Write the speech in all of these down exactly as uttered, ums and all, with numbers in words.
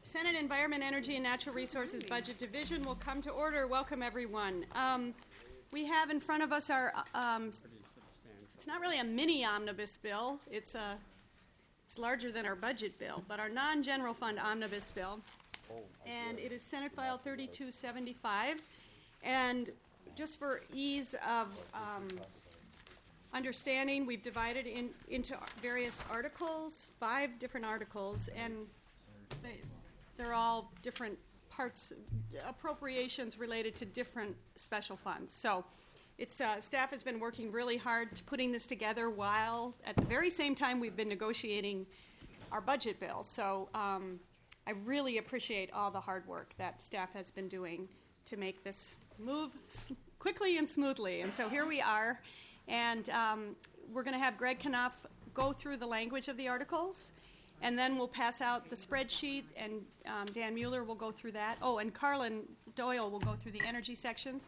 Senate Environment, Energy, and Natural Resources Budget Division will come to order. Welcome, everyone. Um, we have in front of us our, um, it's not really a mini omnibus bill. It's, a, it's larger than our budget bill, but our non-general fund omnibus bill. And it is Senate File thirty-two seventy-five. And just for ease of um, understanding, we've divided in, into various articles, five different articles, and they, they're all different parts, appropriations related to different special funds. So it's uh, staff has been working really hard to putting this together while at the very same time we've been negotiating our budget bill. So um, I really appreciate all the hard work that staff has been doing to make this move s- quickly and smoothly. And so here we are. And um, we're going to have Greg Knopf go through the language of the articles, and then we'll pass out the spreadsheet, and um, Dan Mueller will go through that. Oh, and Carlin Doyle will go through the energy sections,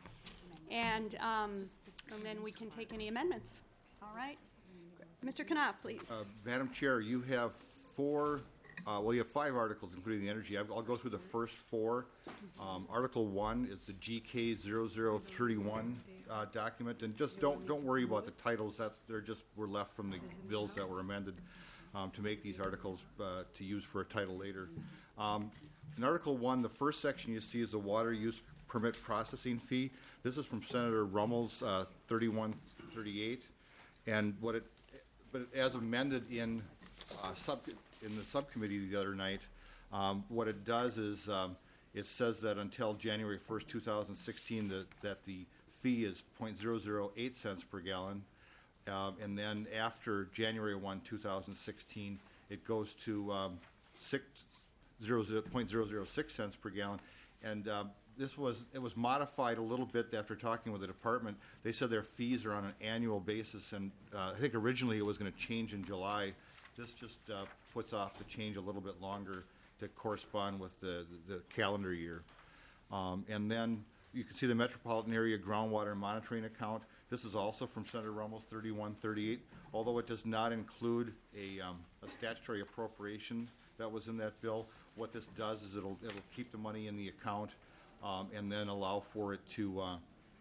and, um, and then we can take any amendments. All right? Mister Knopf, please. Uh, Madam Chair, you have four, uh, well, you have five articles, including the energy. I'll I'll go through the first four. Um, Article one is the G K zero zero three one uh, document, and just don't don't worry about the titles. That's they're just were left from the bills that were amended um, to make these articles uh, to use for a title later. Um, in Article one, the first section you see is the water use permit processing fee. This is from Senator Rummel's uh, thirty-one thirty-eight, and what it but as amended in uh, sub in the subcommittee the other night, um, what it does is um, it says that until January first, two thousand sixteen, that, that the fee is zero point zero zero eight cents per gallon, um, and then after January first, two thousand sixteen, it goes to um, six, zero, zero, zero point zero zero six cents per gallon, and um, this was it was modified a little bit after talking with the department. They said their fees are on an annual basis, and uh, I think originally it was going to change in July. This just uh, puts off the change a little bit longer to correspond with the, the, the calendar year. Um, and then you can see the Metropolitan Area Groundwater Monitoring Account. This is also from Senator Rummel's thirty-one thirty-eight, although it does not include a, um, a statutory appropriation that was in that bill. What this does is it'll, it'll keep the money in the account um, and then allow for it to, uh,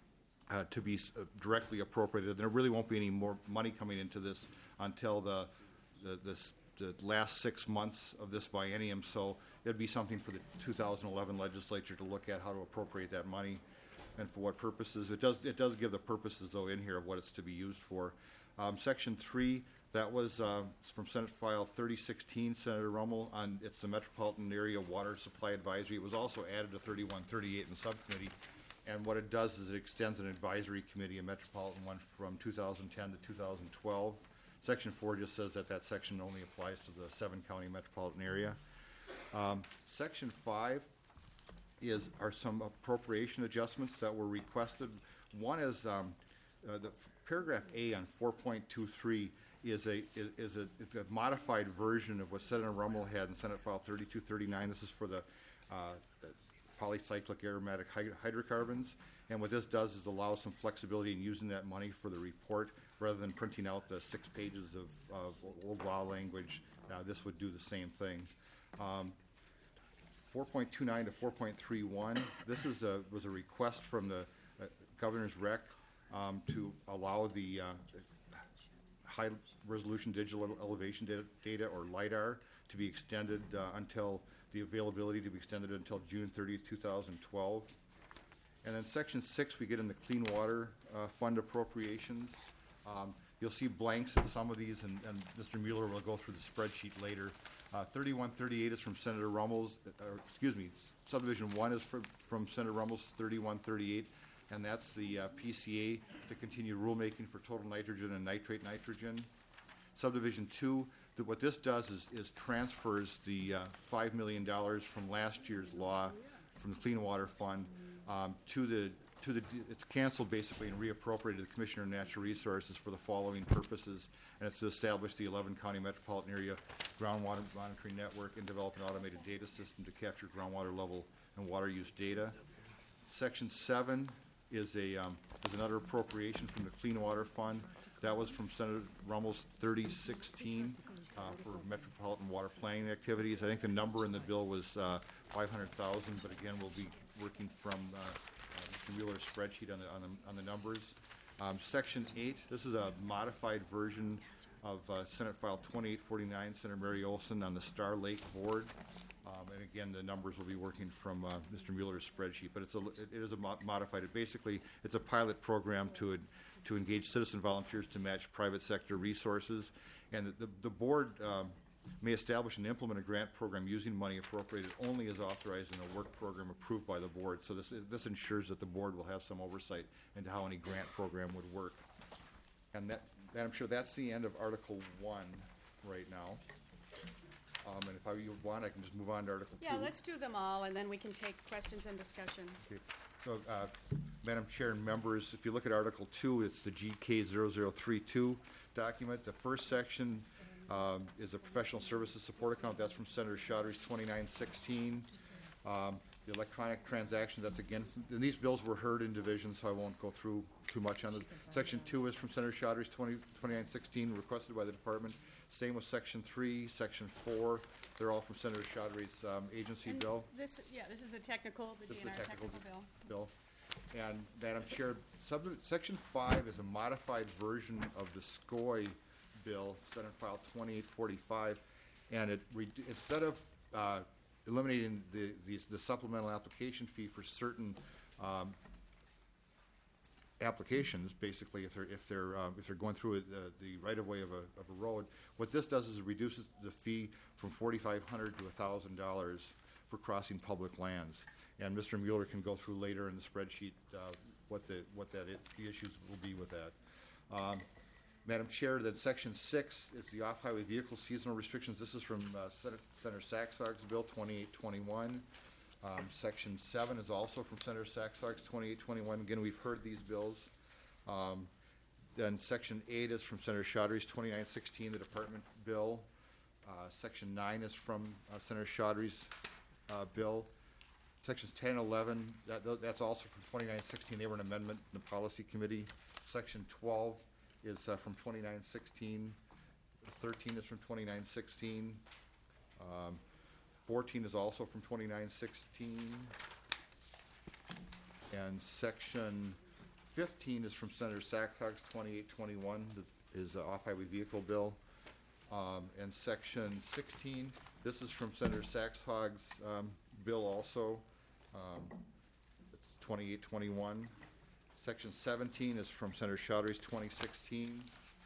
uh, to be uh, directly appropriated. There really won't be any more money coming into this until the The, this, the last six months of this biennium, so it'd be something for the two thousand eleven legislature to look at how to appropriate that money and for what purposes. It does it does give the purposes, though, in here of what it's to be used for. Um, section three, that was uh, from Senate File thirty sixteen, Senator Rummel, on it's the Metropolitan Area Water Supply Advisory. It was also added to thirty-one thirty-eight in the subcommittee, and what it does is it extends an advisory committee, a metropolitan one, from two thousand ten to two thousand twelve. Section four just says that that section only applies to the seven-county metropolitan area. Um, section five is are some appropriation adjustments that were requested. One is um, uh, the f- paragraph A on four point two three is a is, is a, it's a modified version of what Senator Rummel had in Senate File thirty-two thirty-nine. This is for the, uh, the polycyclic aromatic hyd- hydrocarbons. And what this does is allow some flexibility in using that money for the report rather than printing out the six pages of, of old law language. Uh, this would do the same thing. Um, four point two nine to four point three one, this is a, was a request from the uh, Governor's Rec um, to allow the uh, high resolution digital elevation data, data, or LIDAR, to be extended uh, until the availability to be extended until June thirtieth, two thousand twelve. And then section six, we get in the Clean Water uh, Fund appropriations. Um, you'll see blanks in some of these, and, and Mister Mueller will go through the spreadsheet later. Uh, thirty-one thirty-eight is from Senator Rummel's, uh, or excuse me, subdivision one is from, from Senator Rummel's thirty-one thirty-eight, and that's the uh, P C A to continue rulemaking for total nitrogen and nitrate nitrogen. Subdivision two, that what this does is, is transfers the uh, five million dollars from last year's law from the Clean Water Fund um, to the to the it's canceled basically and reappropriated to the Commissioner of Natural Resources for the following purposes, and it's to establish the eleven county metropolitan area groundwater monitoring network and develop an automated data system to capture groundwater level and water use data. Section seven is a um, is another appropriation from the Clean Water Fund. That was from Senator Rummel's thirty sixteen. uh, for metropolitan water planning activities. I think the number in the bill was uh, five hundred thousand, but again, we'll be working from uh, uh, Mister Mueller's spreadsheet on the, on the, on the numbers. Um, Section eight, this is a modified version of uh, Senate File twenty-eight forty-nine, Senator Mary Olson on the Star Lake Board. Um, and again, the numbers will be working from uh, Mister Mueller's spreadsheet, but it's a, it is a mo modified. It basically, it's a pilot program to to engage citizen volunteers to match private sector resources, and the, the, the board um, may establish and implement a grant program using money appropriated only as authorized in a work program approved by the board. So this this ensures that the board will have some oversight into how any grant program would work. And that, Madam Chair, that's the end of Article One right now. Um, and if I you want, I can just move on to Article Yeah, Two. let's do them all, and then we can take questions and discussion. Okay. So, uh, Madam Chair and members, if you look at Article Two, it's the G K zero zero three two document. The first section um, is a professional services support account. That's from Senator Chaudhry's twenty-nine sixteen. Um, the electronic transactions, that's again, and these bills were heard in division, so I won't go through too much on it. Section two is from Senator Chaudhry's twenty-nine sixteen, requested by the department. Same with Section three, Section four. They're all from Senator Chaudhry's um, agency And bill. This, yeah, this is the technical, the This is the D N R technical technical bill. bill. And Madam Chair, sub, section five is a modified version of the SCOI bill, Senate File twenty-eight forty-five, and it, re- instead of uh, eliminating the, the, the supplemental application fee for certain um, applications, basically, if they're if they're um, if they're going through a, uh, the right of way of a of a road, what this does is it reduces the fee from forty-five hundred to a thousand dollars for crossing public lands. And Mister Mueller can go through later in the spreadsheet uh, what the what that is, the issues will be with that. Um, Madam Chair, then Section six is the off-highway vehicle seasonal restrictions. This is from uh, Senator, Senator Saxog's bill twenty-eight twenty-one. Um, Section seven is also from Senator Saxog's twenty-eight twenty-one. Again, we've heard these bills. Um, then Section eight is from Senator Chaudhry's twenty-nine sixteen, the department bill. Uh, Section nine is from uh, Senator Chaudhry's uh, bill. Sections ten and eleven, that, that's also from twenty-nine sixteen. They were an amendment in the policy committee. Section twelve is uh, from twenty-nine sixteen. thirteen is from twenty-nine sixteen. Um, fourteen is also from twenty-nine sixteen. And section fifteen is from Senator Saxog's twenty-eight twenty-one, is the off-highway vehicle bill. Um, and section sixteen, this is from Senator Saxog's um, bill also. Um, it's twenty-eight twenty-one. Section seventeen is from Senator Chaudhry's twenty sixteen.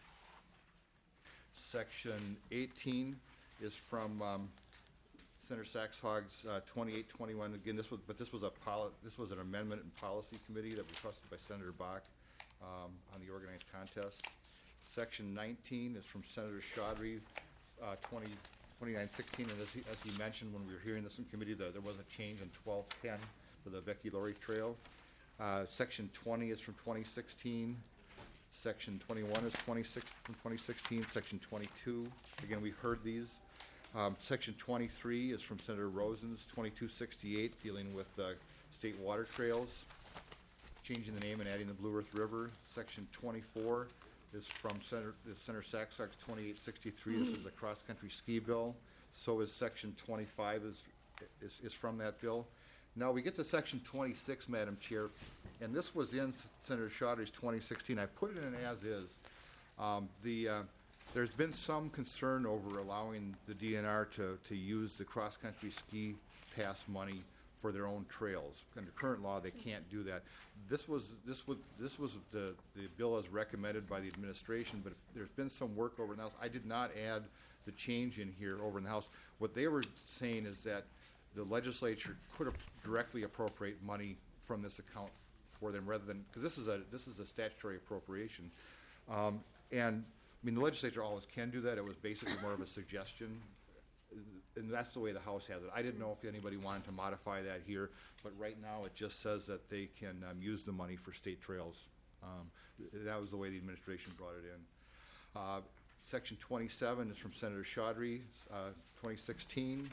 Section eighteen is from um, Senator Saxog's uh, twenty-eight twenty-one. Again, this was, but this was a poli this was an amendment in policy committee that was requested by Senator Bach um, on the organized contest. Section nineteen is from Senator Chaudhry, uh, twenty, twenty-nine sixteen, and as he, as he mentioned when we were hearing this in committee, that there was a change in twelve ten for the Becky Laurie Trail. Uh, section twenty is from twenty sixteen. Section twenty-one is twenty-six from twenty sixteen. Section twenty-two, again, we've heard these. Um, section twenty-three is from Senator Rosen's twenty-two sixty-eight, dealing with uh, state water trails, changing the name and adding the Blue Earth River. Section twenty-four is from Senator, is Senator Saxog's twenty-eight sixty-three. This is a cross-country ski bill. So is section twenty-five is, is, is from that bill. Now we get to section twenty-six, Madam Chair, and this was in Senator Chaudhry's twenty sixteen. I put it in as is. Um, the, uh, there's been some concern over allowing the D N R to, to use the cross-country ski pass money for their own trails. Under current law, they can't do that. This was this was this was the the bill as recommended by the administration, but there's been some work over in the House. I did not add the change in here over in the House. What they were saying is that the legislature could directly appropriate money from this account for them, rather than, because this is a this is a statutory appropriation, um, and I mean the legislature always can do that. It was basically more of a suggestion. And that's the way the House has it. I didn't know if anybody wanted to modify that here, but right now it just says that they can um, use the money for state trails. Um, that was the way the administration brought it in. Uh, Section twenty-seven is from Senator Chaudhry, uh, twenty sixteen.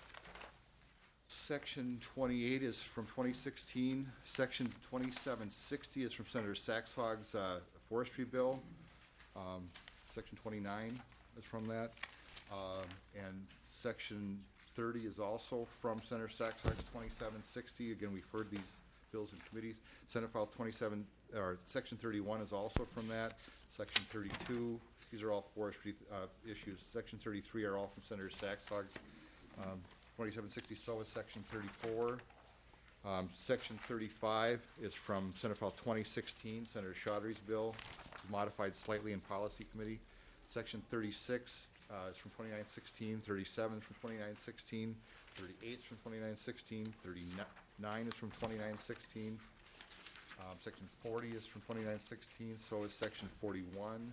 Section twenty-eight is from twenty sixteen. Section twenty-seven sixty is from Senator Saxog's uh, forestry bill. Um, Section twenty-nine is from that. Um, and section thirty is also from Senator Saxon's twenty-seven sixty. Again, we've heard these bills in committees. Senate File twenty-seven, or section thirty-one is also from that. Section thirty-two, these are all forestry uh, issues. Section thirty-three are all from Senator Saxon. Um, twenty-seven sixty, so is section thirty-four. Um, section thirty-five is from Senate File twenty sixteen, Senator Chaudhry's bill, modified slightly in Policy Committee. Section thirty-six uh, is from twenty-nine sixteen, thirty-seven is from twenty-nine sixteen, thirty-eight is from twenty-nine sixteen, thirty-nine is from twenty-nine sixteen. Um, section forty is from twenty-nine sixteen, so is section forty-one.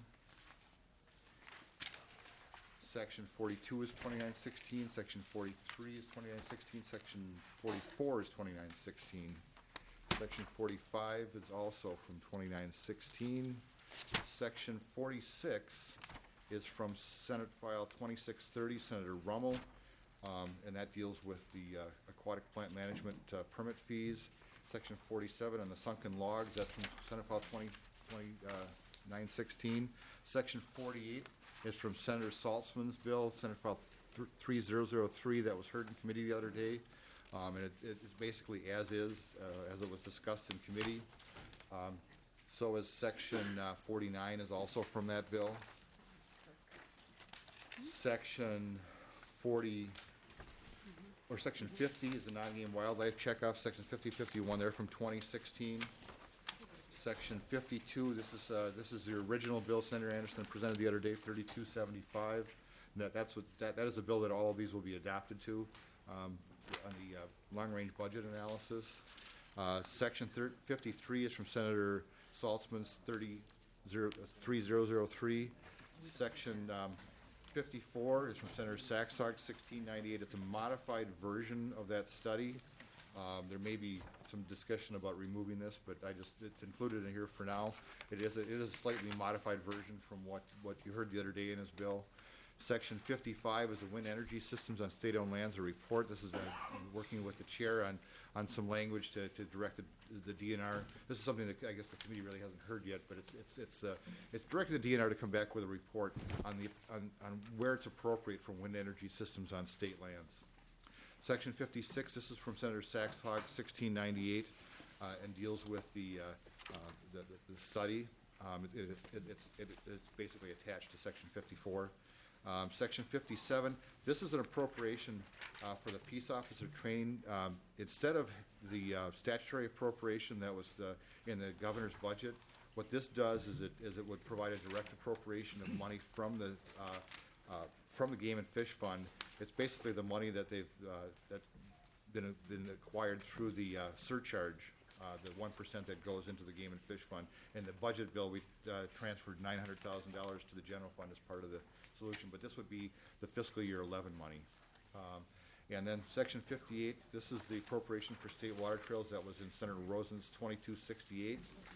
Section forty-two is twenty-nine sixteen, section forty-three is twenty-nine sixteen, section forty-four is twenty-nine sixteen. Section forty-five is also from twenty-nine sixteen. Section forty-six is from Senate File twenty-six thirty, Senator Rummel, um, and that deals with the uh, aquatic plant management uh, permit fees. Section forty-seven on the sunken logs, that's from Senate File twenty-nine sixteen. Section forty-eight is from Senator Saltzman's bill, Senate File three thousand three, that was heard in committee the other day. Um, and it, it's basically as is, uh, as it was discussed in committee. Um, so is Section uh, forty-nine is also from that bill. Section forty, or Section fifty is the non-game wildlife checkoff. Section fifty, fifty-one, they're from twenty sixteen. Section fifty-two, this is uh, this is the original bill Senator Anderson presented the other day, thirty-two seventy-five. That that's what that that is a bill that all of these will be adapted to um, on the uh, long-range budget analysis. Uh, Section fifty-three is from Senator Saltzman's thirty three thousand three. Section um, fifty-four is from Senator Saxon, sixteen ninety-eight. It's a modified version of that study. Um, there may be some discussion about removing this, but I just, it's included in here for now. It is a, it is a slightly modified version from what, what you heard the other day in his bill. Section fifty-five is the wind energy systems on state-owned lands, a report. This is a, working with the chair on, on some language to, to direct the, the D N R. This is something that I guess the committee really hasn't heard yet, but it's, it's, it's, uh, it's directed the D N R to come back with a report on, the, on, on where it's appropriate for wind energy systems on state lands. Section fifty-six, this is from Senator Saxhog, sixteen ninety-eight, uh, and deals with the, uh, uh, the, the, the study. Um, it, it, it, it's, it, it's basically attached to Section fifty-four. Um, Section fifty-seven, this is an appropriation uh, for the peace officer training. Um, instead of the uh, statutory appropriation that was the, in the governor's budget, what this does is it, is it would provide a direct appropriation of money from the uh, uh, from the Game and Fish Fund. It's basically the money that they've uh, that's been been acquired through the uh, surcharge, uh, the one percent that goes into the Game and Fish Fund. In the budget bill, we uh, transferred nine hundred thousand dollars to the general fund as part of the solution, but this would be the fiscal year eleven money. Um, and then Section fifty-eight, this is the appropriation for state water trails that was in Senator Rosen's twenty-two sixty-eight.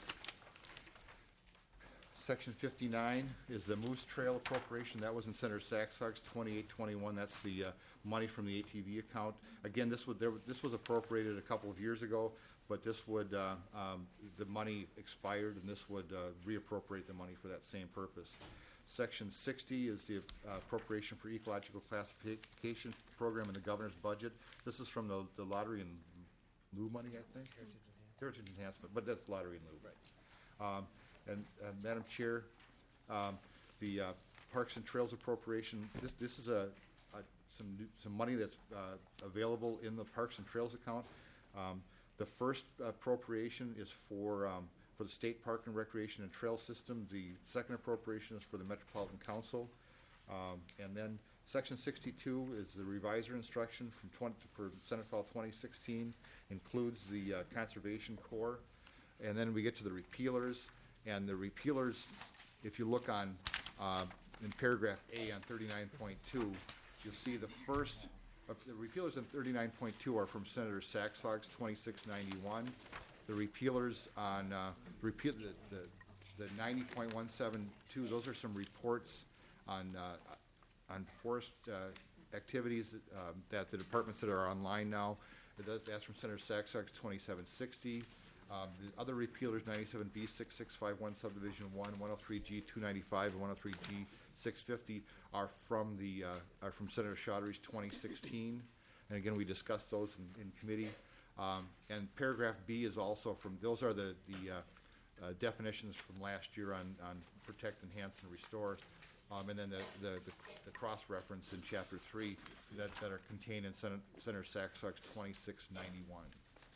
Section fifty-nine is the Moose Trail appropriation. That was in Senator Saxog's twenty-eight twenty-one. That's the uh, money from the A T V account. Again, this would there, this was appropriated a couple of years ago, but this would uh, um, the money expired, and this would uh, reappropriate the money for that same purpose. Section sixty is the uh, appropriation for ecological classification program in the governor's budget. This is from the, the lottery and lieu money, I think. Heritage enhancement. Heritage enhancement, but that's lottery and lieu. Right. Um, And, uh, Madam Chair, um, the uh, Parks and Trails appropriation, this, this is a, a, some, new, some money that's uh, available in the Parks and Trails account. Um, the first appropriation is for, um, for the State Park and Recreation and Trail System. The second appropriation is for the Metropolitan Council. Um, and then Section sixty-two is the reviser instruction from twenty, for Senate File twenty sixteen, includes the uh, Conservation Corps. And then we get to the repealers. And the repealers, if you look on, uh, in paragraph A on thirty-nine point two, you'll see the first, uh, the repealers in thirty-nine point two are from Senator Saxog's twenty-six ninety-one. The repealers on, uh, repeal, the, the, the ninety point one seven two, those are some reports on, uh, on forest, uh, activities that, um, that the departments that are online now. That's from Senator Saxog's twenty-seven sixty. Um, the other repealers, ninety-seven B six six five one subdivision one, one oh three G two ninety-five, and one oh three G six fifty are from the uh, are from Senator Chaudhry's twenty sixteen, and again we discussed those in, in committee. Um, and paragraph B is also from those are the the uh, uh, definitions from last year on on protect, enhance, and restore. Um, and then the, the, the, the cross-reference in Chapter three that, that are contained in Sen- Senator Saxox's twenty-six ninety-one.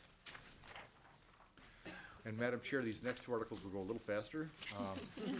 And Madam Chair, these next two articles will go a little faster. Um,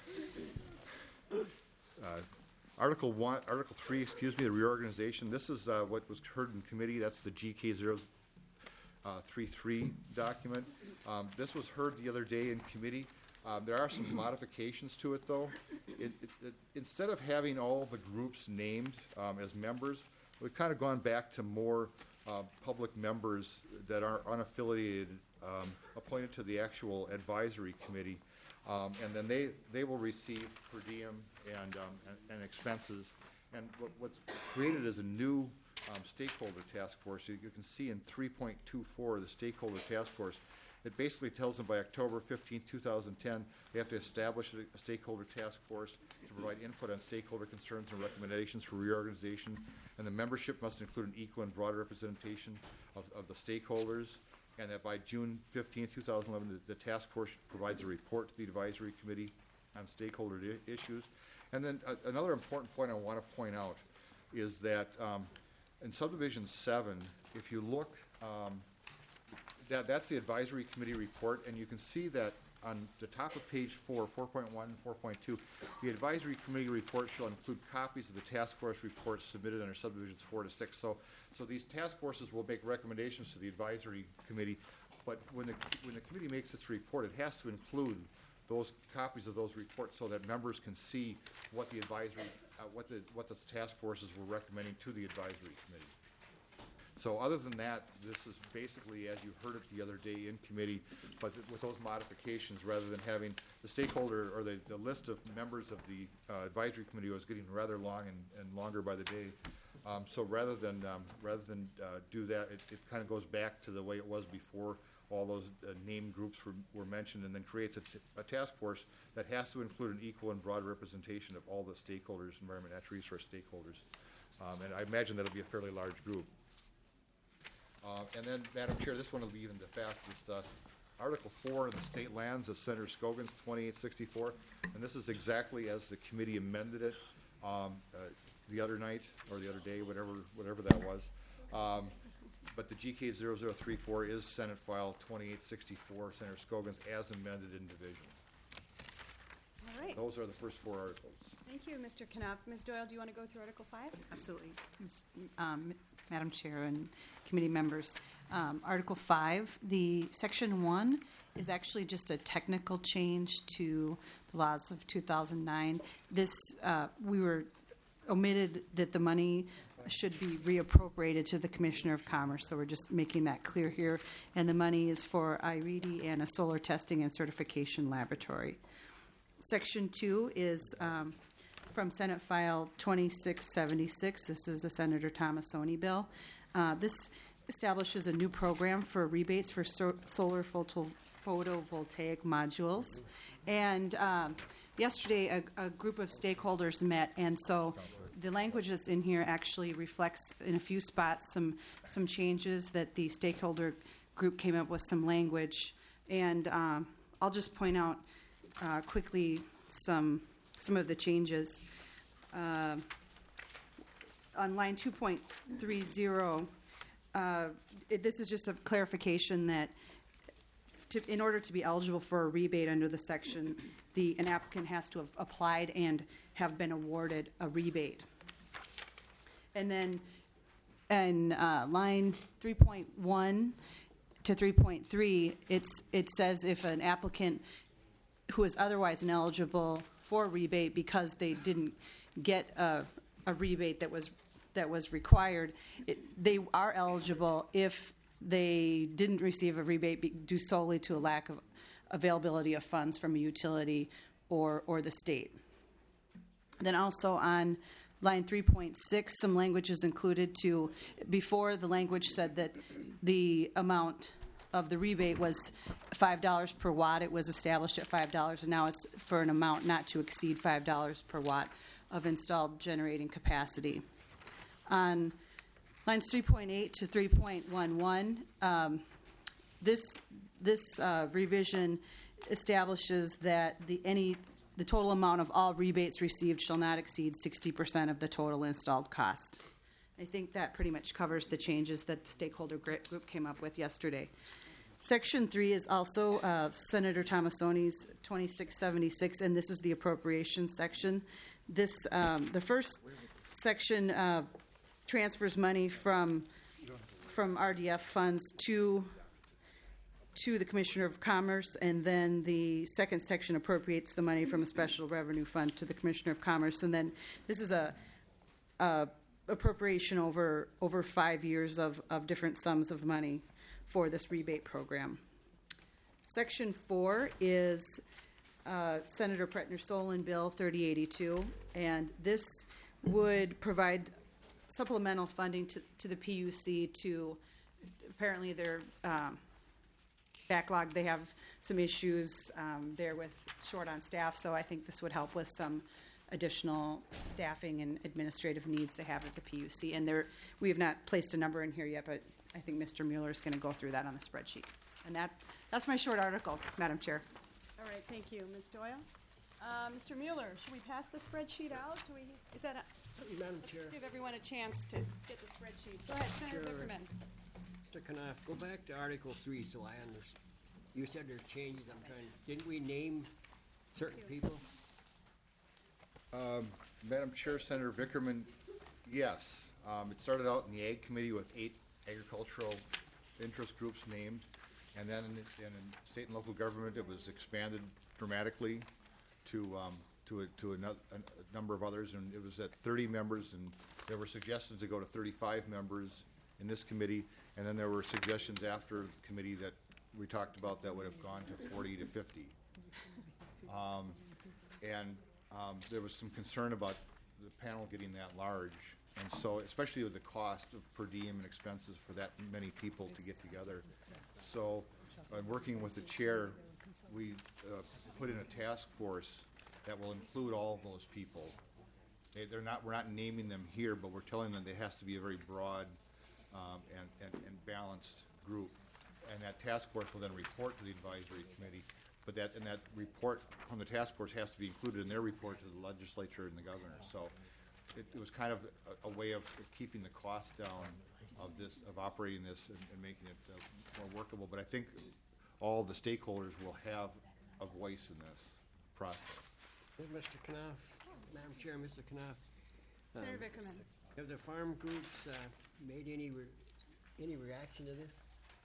uh, Article one, Article three, excuse me, the reorganization. This is uh, what was heard in committee. That's the G K zero three three document. Um, this was heard the other day in committee. Um, there are some modifications to it, though. It, it, it, instead of having all the groups named um, as members, we've kind of gone back to more uh, public members that are unaffiliated, um, appointed to the actual advisory committee, um, and then they, they will receive per diem and, um, and, and expenses. And what, what's created is a new um, stakeholder task force. You, you can see in three point two four, the stakeholder task force, it basically tells them by October fifteenth, two thousand ten, they have to establish a, a stakeholder task force to provide input on stakeholder concerns and recommendations for reorganization. And the membership must include an equal and broad representation of, of the stakeholders. And that by June fifteenth, two thousand eleven, the, the task force provides a report to the advisory committee on stakeholder I- issues. And then uh, another important point I want to point out is that um, in subdivision seven, if you look, um, That, that's the advisory committee report, and you can see that on the top of page four, four point one, four point two, the advisory committee report shall include copies of the task force reports submitted under subdivisions four to six. So, so these task forces will make recommendations to the advisory committee, but when the when the committee makes its report, it has to include those copies of those reports so that members can see what the advisory, uh, what the what the task forces were recommending to the advisory committee. So other than that, this is basically, as you heard it the other day in committee, but th- with those modifications, rather than having the stakeholder or the, the list of members of the uh, advisory committee was getting rather long and, and longer by the day. Um, so rather than um, rather than uh, do that, it, it kind of goes back to the way it was before all those uh, named groups were, were mentioned, and then creates a, t- a task force that has to include an equal and broad representation of all the stakeholders, environment, natural resource stakeholders. Um, and I imagine that'll be a fairly large group. Uh, and then, Madam Chair, this one will be even the fastest. Uh, Article four in the state lands of Senator Scoggins, twenty-eight sixty-four, and this is exactly as the committee amended it um, uh, the other night or the other day, whatever whatever that was. Um, but the G K zero zero three four is Senate File twenty-eight sixty-four, Senator Scoggins, as amended in division. All right. Those are the first four articles. Thank you, Mister Knopf. Miz Doyle, do you want to go through Article five? Absolutely. Miz- Um, Madam Chair and committee members, um, Article five, the Section one is actually just a technical change to the laws of two thousand nine. This, uh, we were omitted that the money should be reappropriated to the Commissioner of Commerce, so we're just making that clear here. And the money is for I R E D and a solar testing and certification laboratory. Section two is um, from Senate File twenty-six seventy-six. This is the Senator Tomassoni bill. Uh, this establishes a new program for rebates for so- solar photo- photovoltaic modules. And um, yesterday, a, a group of stakeholders met, and so the language that's in here actually reflects, in a few spots, some some changes that the stakeholder group came up with some language. And um, I'll just point out uh, quickly some some of the changes. Uh, on line two point three zero, uh, it, this is just a clarification that to, in order to be eligible for a rebate under the section, the an applicant has to have applied and have been awarded a rebate. And then in uh, line three point one to three point three, it's it says if an applicant who is otherwise ineligible for a rebate because they didn't get a, a rebate that was that was required, it, they are eligible if they didn't receive a rebate be, due solely to a lack of availability of funds from a utility or or the state. Then also on line three point six, some language is included to, before the language said that the amount of the rebate was five dollars per watt. It was established at five dollars, and now it's for an amount not to exceed five dollars per watt. of installed generating capacity. On lines three point eight to three point eleven, um, this this uh, revision establishes that the any the total amount of all rebates received shall not exceed sixty percent of the total installed cost. I think that pretty much covers the changes that the stakeholder gr- group came up with yesterday. Section three is also uh, Senator Tomassoni's twenty-six seventy-six, and this is the appropriations section. This um, the first section uh, transfers money from from R D F funds to to the Commissioner of Commerce, and then the second section appropriates the money from a special revenue fund to the Commissioner of Commerce, and then this is a, a appropriation over over five years of, of different sums of money for this rebate program. Section four is uh, Senator Pretner-Solon Bill thirty eighty-two, and this would provide supplemental funding to, to the P U C to, apparently they're um, backlogged, they have some issues um, there with short on staff, so I think this would help with some additional staffing and administrative needs they have at the P U C. And there, we have not placed a number in here yet, but I think Mister Mueller is going to go through that on the spreadsheet. And that, that's my short article, Madam Chair. All right, thank you, Miz Doyle. Uh, Mister Mueller, should we pass the spreadsheet out? Do we, is that a, Madam let's Chair. give everyone a chance to get the spreadsheet. Go ahead, Senator Sure. Bickerman. Mister Knopf, go back to Article three so I understand. You said there's changes, I'm trying, didn't we name certain people? Madam Chair, Senator Vickerman, yes. Um, It started out in the Ag Committee with eight agricultural interest groups named, and then in, in state and local government, it was expanded dramatically to, um, to, a, to a, a number of others, and it was at thirty members, and there were suggestions to go to thirty-five members in this committee, and then there were suggestions after the committee that we talked about that would have gone to forty to fifty. Um, and um, there was some concern about the panel getting that large, and so, especially with the cost of per diem and expenses for that many people to get together. So, uh, working with the chair, we uh, put in a task force that will include all of those people. They, they're not, we're not naming them here, but we're telling them there has to be a very broad um, and, and, and balanced group. And that task force will then report to the advisory committee, but that, and that report from the task force has to be included in their report to the legislature and the governor. So it, it was kind of a, a way of keeping the cost down of this, of operating this and, and making it uh, more workable. But I think all the stakeholders will have a voice in this process. Mister Knopf, Madam Chair, Mister Knopf. um, Senator Bickerman. Have the farm groups uh, made any, re- any reaction to this?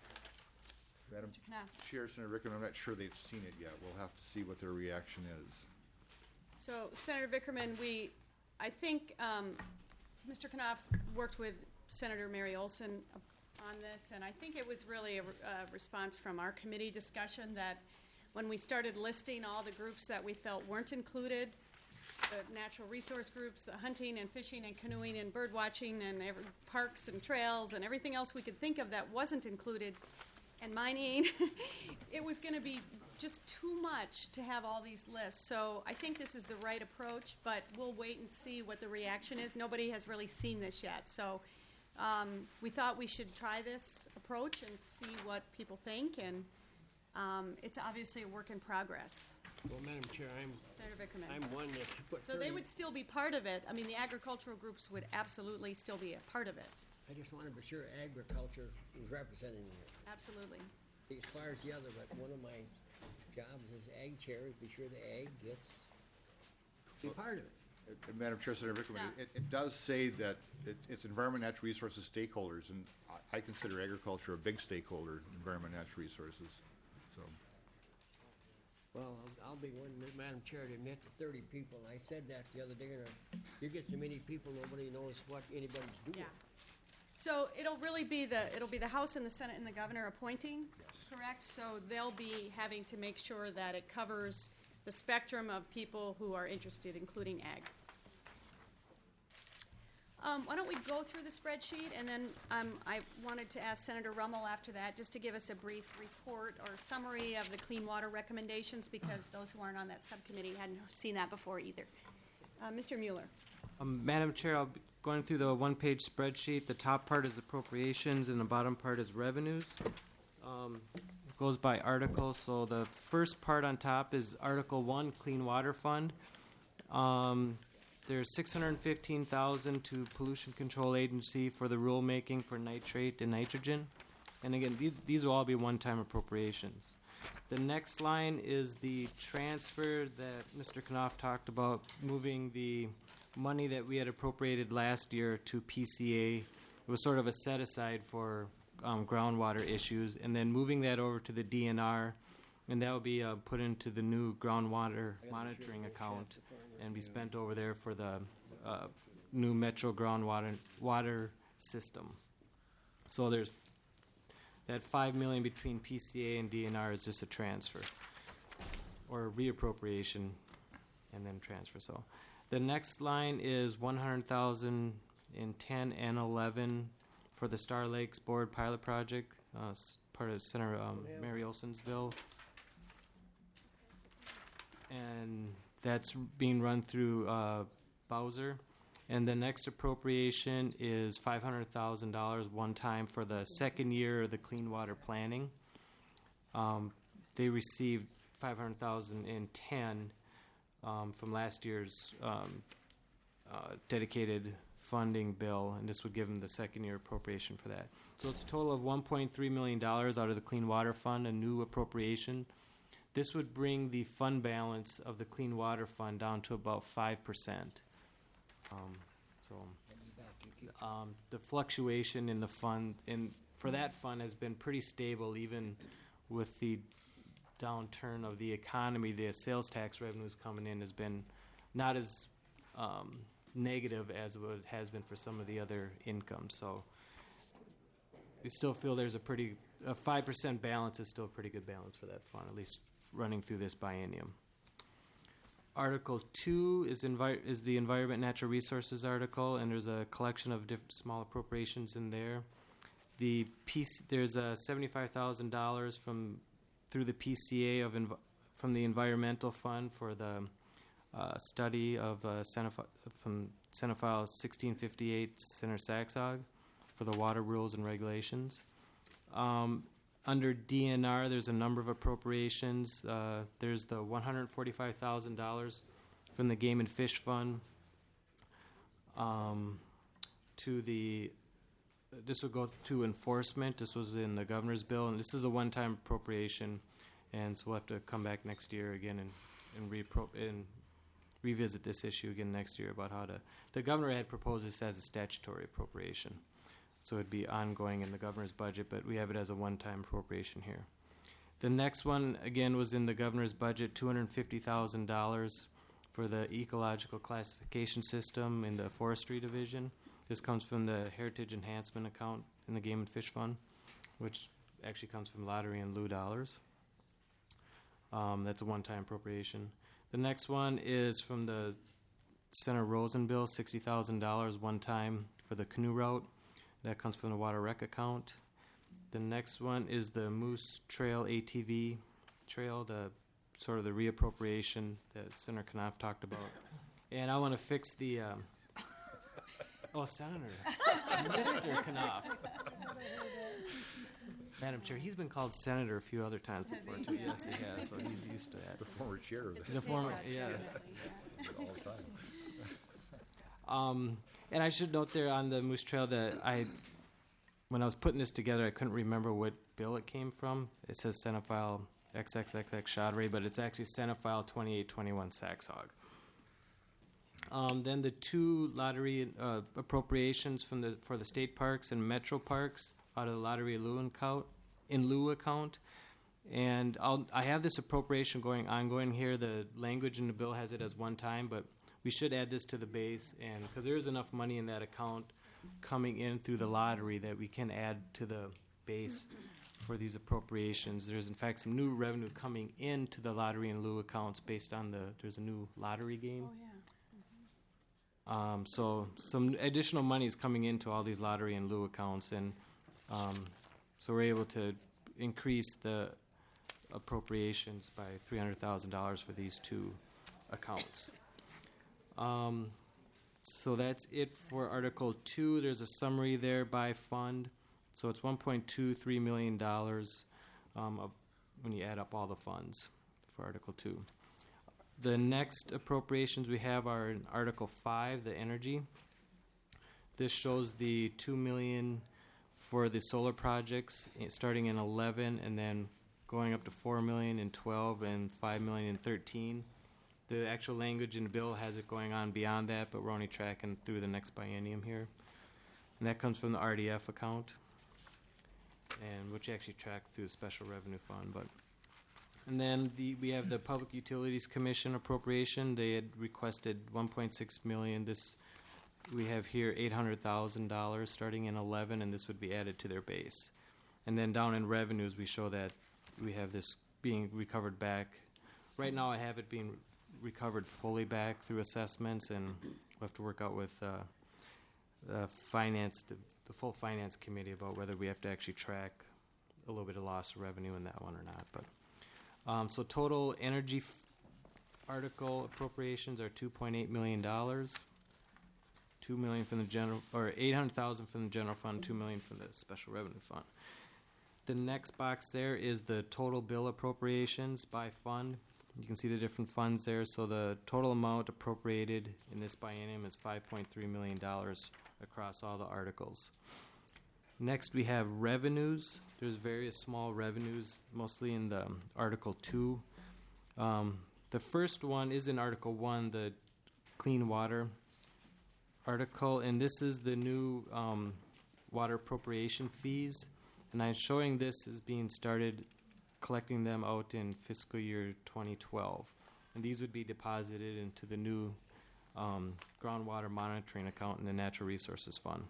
Madam Knopf. Chair, Senator Rickman, I'm not sure they've seen it yet. We'll have to see what their reaction is. So, Senator Bickerman, we, I think um, Mister Knopf worked with Senator Mary Olson on this, and I think it was really a, a response from our committee discussion that when we started listing all the groups that we felt weren't included, the natural resource groups, the hunting and fishing and canoeing and bird watching and every, parks and trails and everything else we could think of that wasn't included, and mining, it was going to be just too much to have all these lists. So I think this is the right approach, but we'll wait and see what the reaction is. Nobody has really seen this yet. So um, we thought we should try this approach and see what people think, and um, it's obviously a work in progress. Well, Madam Chair, I'm, Senator Bickerman. I'm one that put So they thirty would still be part of it. I mean, the agricultural groups would absolutely still be a part of it. I just want to be sure agriculture is represented here. Absolutely. As far as the other, but one of my jobs as ag chair is be sure the ag gets, be part of it. Uh, Madam Chair, Senator Rickman, Yeah. it, it does say that it, it's environment, natural resources stakeholders, and I, I consider agriculture a big stakeholder, environment, natural resources. So, Well, I'll, I'll be one, Madam Chair, to admit to thirty people. I said that the other day, and uh, you get so many people, nobody knows what anybody's doing. Yeah. So it'll really be the, it'll be the House and the Senate and the governor appointing, correct? So they'll be having to make sure that it covers the spectrum of people who are interested, including ag. Um, why don't we go through the spreadsheet, and then um, I wanted to ask Senator Rummel after that just to give us a brief report or summary of the clean water recommendations, because those who aren't on that subcommittee hadn't seen that before either. Uh, Mister Mueller. Um, Madam Chair, I'll be going through the one-page spreadsheet. The top part is appropriations, and the bottom part is revenues. Um, it goes by article. So the first part on top is Article One, Clean Water Fund. Um, there's six hundred fifteen thousand to Pollution Control Agency for the rulemaking for nitrate and nitrogen. And again, these, these will all be one-time appropriations. The next line is the transfer that Mister Knopf talked about, moving the money that we had appropriated last year to P C A. It was sort of a set-aside for um, groundwater issues, and then moving that over to the D N R, and that will be uh, put into the new groundwater monitoring account and be spent over there for the uh, new Metro groundwater water system. So there's that five million between P C A and D N R is just a transfer or a reappropriation and then transfer. So the next line is one hundred thousand in ten and eleven for the Star Lakes Board pilot project, uh, s- part of Senator um, Mary Olson's bill, and that's being run through uh, Bowser. And the next appropriation is five hundred thousand dollars one time for the second year of the clean water planning. Um, they received five hundred thousand in ten um, from last year's um, uh, dedicated funding bill, and this would give them the second year appropriation for that. So it's a total of one point three million dollars out of the Clean Water Fund, a new appropriation. This would bring the fund balance of the Clean Water Fund down to about five percent. Um, so um, the fluctuation in the fund in for that fund has been pretty stable, even with the downturn of the economy. The sales tax revenues coming in has been not as um, negative as it has been for some of the other incomes. So we still feel there's a pretty a five percent balance is still a pretty good balance for that fund, at least running through this biennium. Article two is envi- is the Environment Natural Resources article, and there's a collection of different small appropriations in there. The P C, there's a seventy-five thousand dollars from through the P C A of env- from the Environmental Fund for the uh, study of uh, Senate from Senate File sixteen fifty-eight Senator Saxog for the water rules and regulations. Um, Under D N R, there's a number of appropriations. Uh, there's the one hundred forty-five thousand dollars from the Game and Fish Fund um, to the, this would go to enforcement. This was in the governor's bill, and this is a one-time appropriation, and so we'll have to come back next year again and, and, repro- and revisit this issue again next year about how to, the governor had proposed this as a statutory appropriation. So it'd be ongoing in the governor's budget, but we have it as a one-time appropriation here. The next one, again, was in the governor's budget, two hundred fifty thousand dollars for the ecological classification system in the forestry division. This comes from the Heritage Enhancement account in the Game and Fish Fund, which actually comes from lottery and lieu dollars. Um, that's a one-time appropriation. The next one is from the Senator Rosen bill, sixty thousand dollars one time for the canoe route. That comes from the Water Rec account. The next one is the Moose Trail A T V trail, the sort of the reappropriation that Senator Knopf talked about. And I want to fix the, um, oh, Senator, Mister Knopf. Madam Chair, he's been called Senator a few other times before, too. Yes, he has, so he's used to that. The former chair of The former, yes. all the time. Um, and I should note there on the Moose Trail that I, when I was putting this together, I couldn't remember what bill it came from. It says Senate File triple X Chaudhry, but it's actually Senate File twenty-eight twenty-one Saxog. Um, then the two lottery uh, appropriations from the for the state parks and metro parks out of the lottery in lieu account, in lieu account. And I'll, I have this appropriation going ongoing here. The language in the bill has it as one time, but we should add this to the base, and because there is enough money in that account coming in through the lottery that we can add to the base for these appropriations. There's in fact some new revenue coming into the lottery and lieu accounts based on the there's a new lottery game. Oh, yeah. Um, so some additional money is coming into all these lottery and lieu accounts, and um, so we're able to increase the appropriations by three hundred thousand dollars for these two accounts. Um, so that's it for Article Two. There's a summary there by fund. So it's one point two three million dollars um, of, when you add up all the funds for Article Two. The next appropriations we have are in Article Five, the energy. This shows the two million for the solar projects, eh, starting in eleven and then going up to four million in twelve and five million in thirteen. The actual language in the bill has it going on beyond that, but we're only tracking through the next biennium here. And that comes from the R D F account, and which actually track through the special revenue fund. But and then the, we have the Public Utilities Commission appropriation. They had requested one point six million. This we have here eight hundred thousand dollars starting in eleven, and this would be added to their base. And then down in revenues, we show that we have this being recovered back. Right now, I have it being recovered fully back through assessments, and we'll have to work out with uh, the finance, the, the full finance committee about whether we have to actually track a little bit of lost revenue in that one or not. But um, so total energy f- article appropriations are two point eight million dollars. Two million from the general, or eight hundred thousand from the general fund, two million from the special revenue fund. The next box there is the total bill appropriations by fund. You can see the different funds there. So the total amount appropriated in this biennium is five point three million dollars across all the articles. Next, we have revenues. There's various small revenues, mostly in the um, Article two. Um, the first one is in Article one, the clean water article, and this is the new um, water appropriation fees. And I'm showing this as being started collecting them out in fiscal year twenty twelve. And these would be deposited into the new um, groundwater monitoring account in the Natural Resources Fund.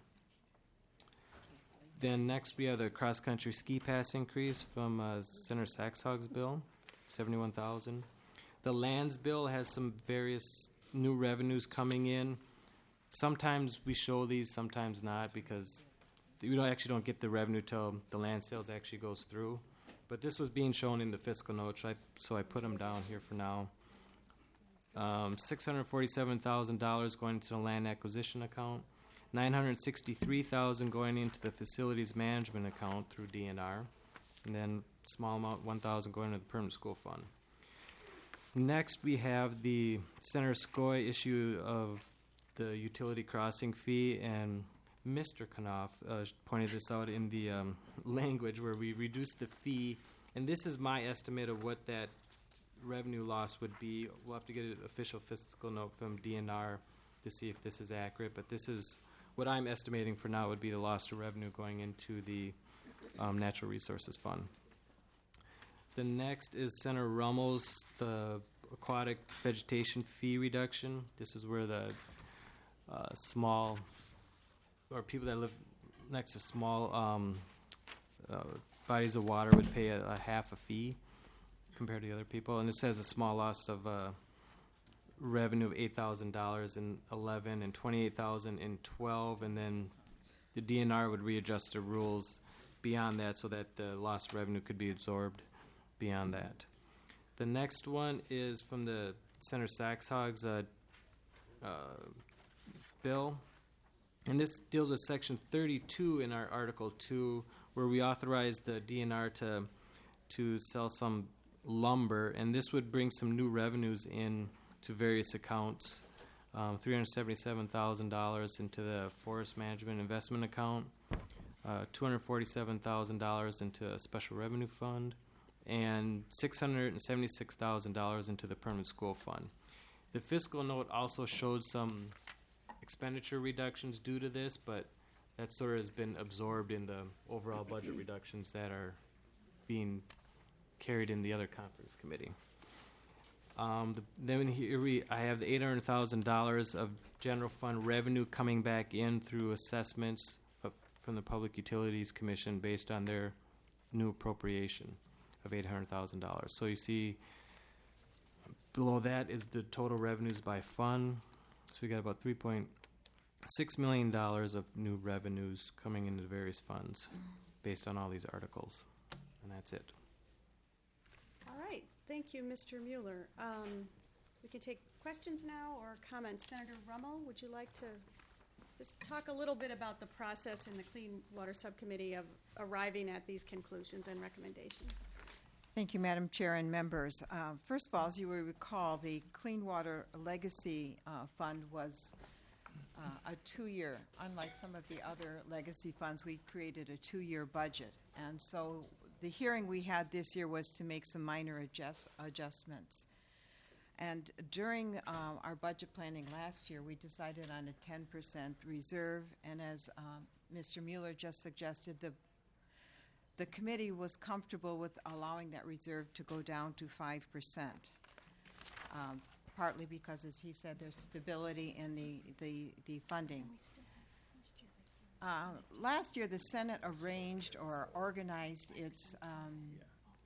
Then next we have the cross-country ski pass increase from uh, Senator Saxhog's bill, seventy-one thousand dollars. The lands bill has some various new revenues coming in. Sometimes we show these, sometimes not, because we don't actually don't get the revenue till the land sales actually goes through. But this was being shown in the fiscal notes, so I, so I put them down here for now. Um, six hundred forty-seven thousand dollars going into the land acquisition account, nine hundred sixty-three thousand dollars going into the facilities management account through D N R, and then small amount, one thousand dollars going into the permanent school fund. Next, we have the Senator Skoye issue of the utility crossing fee, and Mister Knopf uh, pointed this out in the um, language where we reduced the fee, and this is my estimate of what that revenue loss would be. We'll have to get an official fiscal note from D N R to see if this is accurate, but this is what I'm estimating for now would be the loss to revenue going into the um, Natural Resources Fund. The next is Senator Rummel's, the aquatic vegetation fee reduction. This is where the uh, small, or people that live next to small um, uh, bodies of water would pay a, a half a fee compared to the other people. And this has a small loss of uh, revenue of eight thousand dollars in eleven and twenty-eight thousand dollars in twelve, and then the D N R would readjust the rules beyond that so that the lost revenue could be absorbed beyond that. The next one is from the Senator Saxhog's uh, uh, bill, and this deals with Section thirty-two in our Article two, where we authorize the D N R to to sell some lumber, and this would bring some new revenues in to various accounts. Um, three hundred seventy-seven thousand dollars into the Forest Management Investment Account, uh, two hundred forty-seven thousand dollars into a Special Revenue Fund, and six hundred seventy-six thousand dollars into the Permanent School Fund. The fiscal note also showed some expenditure reductions due to this, but that sort of has been absorbed in the overall budget reductions that are being carried in the other conference committee. Um, the, then here we, I have the eight hundred thousand dollars of general fund revenue coming back in through assessments of, from the Public Utilities Commission based on their new appropriation of eight hundred thousand dollars. So you see below that is the total revenues by fund. So we got about three point six million dollars of new revenues coming into the various funds based on all these articles. And that's it. All right. Thank you, Mister Mueller. Um, We can take questions now or comments. Senator Rummel, would you like to just talk a little bit about the process in the Clean Water Subcommittee of arriving at these conclusions and recommendations? Thank you, Madam Chair and members. Uh, first of all, as you will recall, the Clean Water Legacy uh, Fund was uh, a two-year. Unlike some of the other legacy funds, we created a two-year budget. And so the hearing we had this year was to make some minor adjust, adjustments. And during uh, our budget planning last year, we decided on a ten percent reserve. And as um, Mister Mueller just suggested, the The committee was comfortable with allowing that reserve to go down to five percent, um, partly because, as he said, there's stability in the, the, the funding. Uh, last year, the Senate arranged or organized its, um,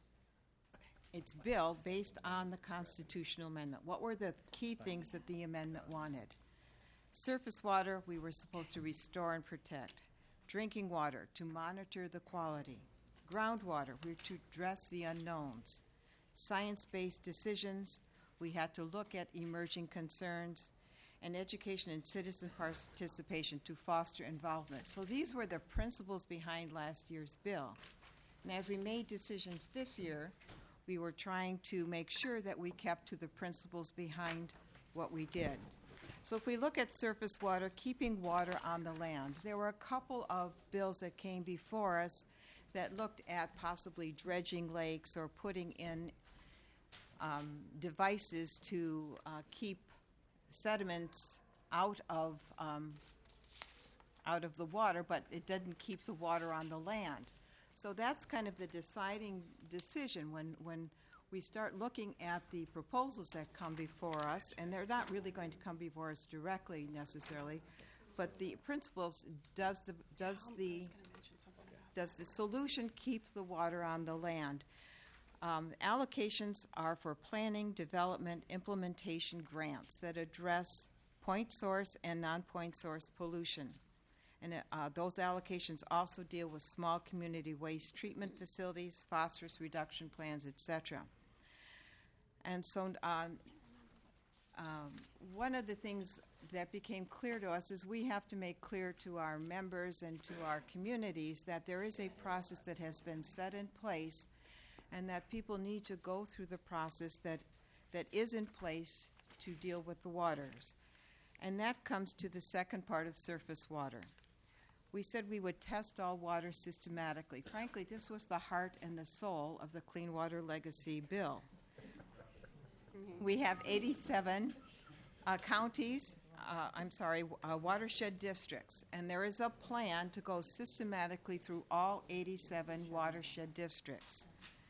its bill based on the constitutional amendment. What were the key things that the amendment wanted? Surface water, we were supposed to restore and protect. Drinking water, to monitor the quality. Groundwater, we're to address the unknowns. Science-based decisions, we had to look at emerging concerns. And education and citizen participation to foster involvement. So these were the principles behind last year's bill. And as we made decisions this year, we were trying to make sure that we kept to the principles behind what we did. So if we look at surface water, keeping water on the land, there were a couple of bills that came before us that looked at possibly dredging lakes or putting in um, devices to uh, keep sediments out of um, out of the water, but it didn't keep the water on the land. So that's kind of the deciding decision when when we start looking at the proposals that come before us, and they're not really going to come before us directly necessarily, but the principles, does the does the does the solution keep the water on the land? Um, allocations are for planning, development, implementation grants that address point source and non-point source pollution. And uh, those allocations also deal with small community waste treatment facilities, phosphorus reduction plans, et cetera. And so um, um, one of the things that became clear to us is we have to make clear to our members and to our communities that there is a process that has been set in place and that people need to go through the process that, that is in place to deal with the waters. And that comes to the second part of surface water. We said we would test all water systematically. Frankly, this was the heart and the soul of the Clean Water Legacy Bill. Mm-hmm. We have eighty-seven uh, counties, uh, I'm sorry, uh, watershed districts, and there is a plan to go systematically through all eighty-seven watershed districts.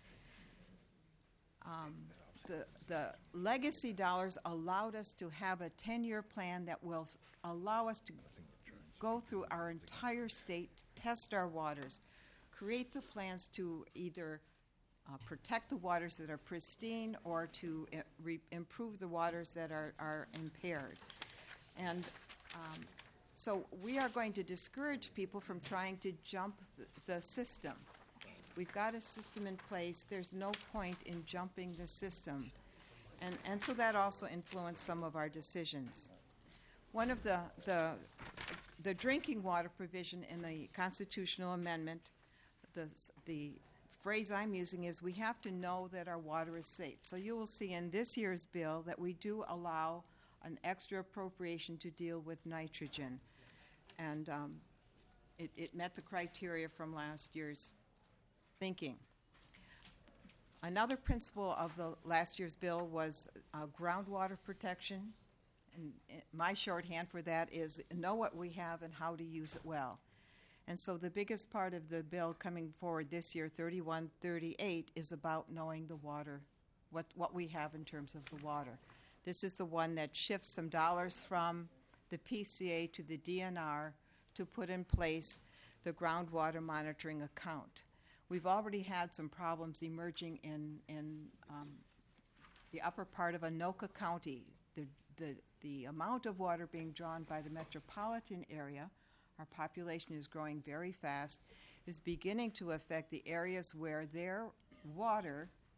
Um, the, the legacy dollars allowed us to have a ten-year plan that will s- allow us to go through our entire state, test our waters, create the plans to either uh, protect the waters that are pristine or to uh, re- improve the waters that are, are impaired. And um, so we are going to discourage people from trying to jump th- the system. We've got a system in place. There's no point in jumping the system. And, and so that also influenced some of our decisions. One of the, the, the drinking water provision in the constitutional amendment, the, the phrase I'm using is we have to know that our water is safe. So you will see in this year's bill that we do allow an extra appropriation to deal with nitrogen. And um, it, it met the criteria from last year's thinking. Another principle of the last year's bill was uh, groundwater protection. And my shorthand for that is know what we have and how to use it well. And so the biggest part of the bill coming forward this year, thirty-one thirty-eight, is about knowing the water, what, what we have in terms of the water. This is the one that shifts some dollars from the P C A to the D N R to put in place the groundwater monitoring account. We've already had some problems emerging in, in um, the upper part of Anoka County. The, the, the amount of water being drawn by the metropolitan area, our population is growing very fast, is beginning to affect the areas where their water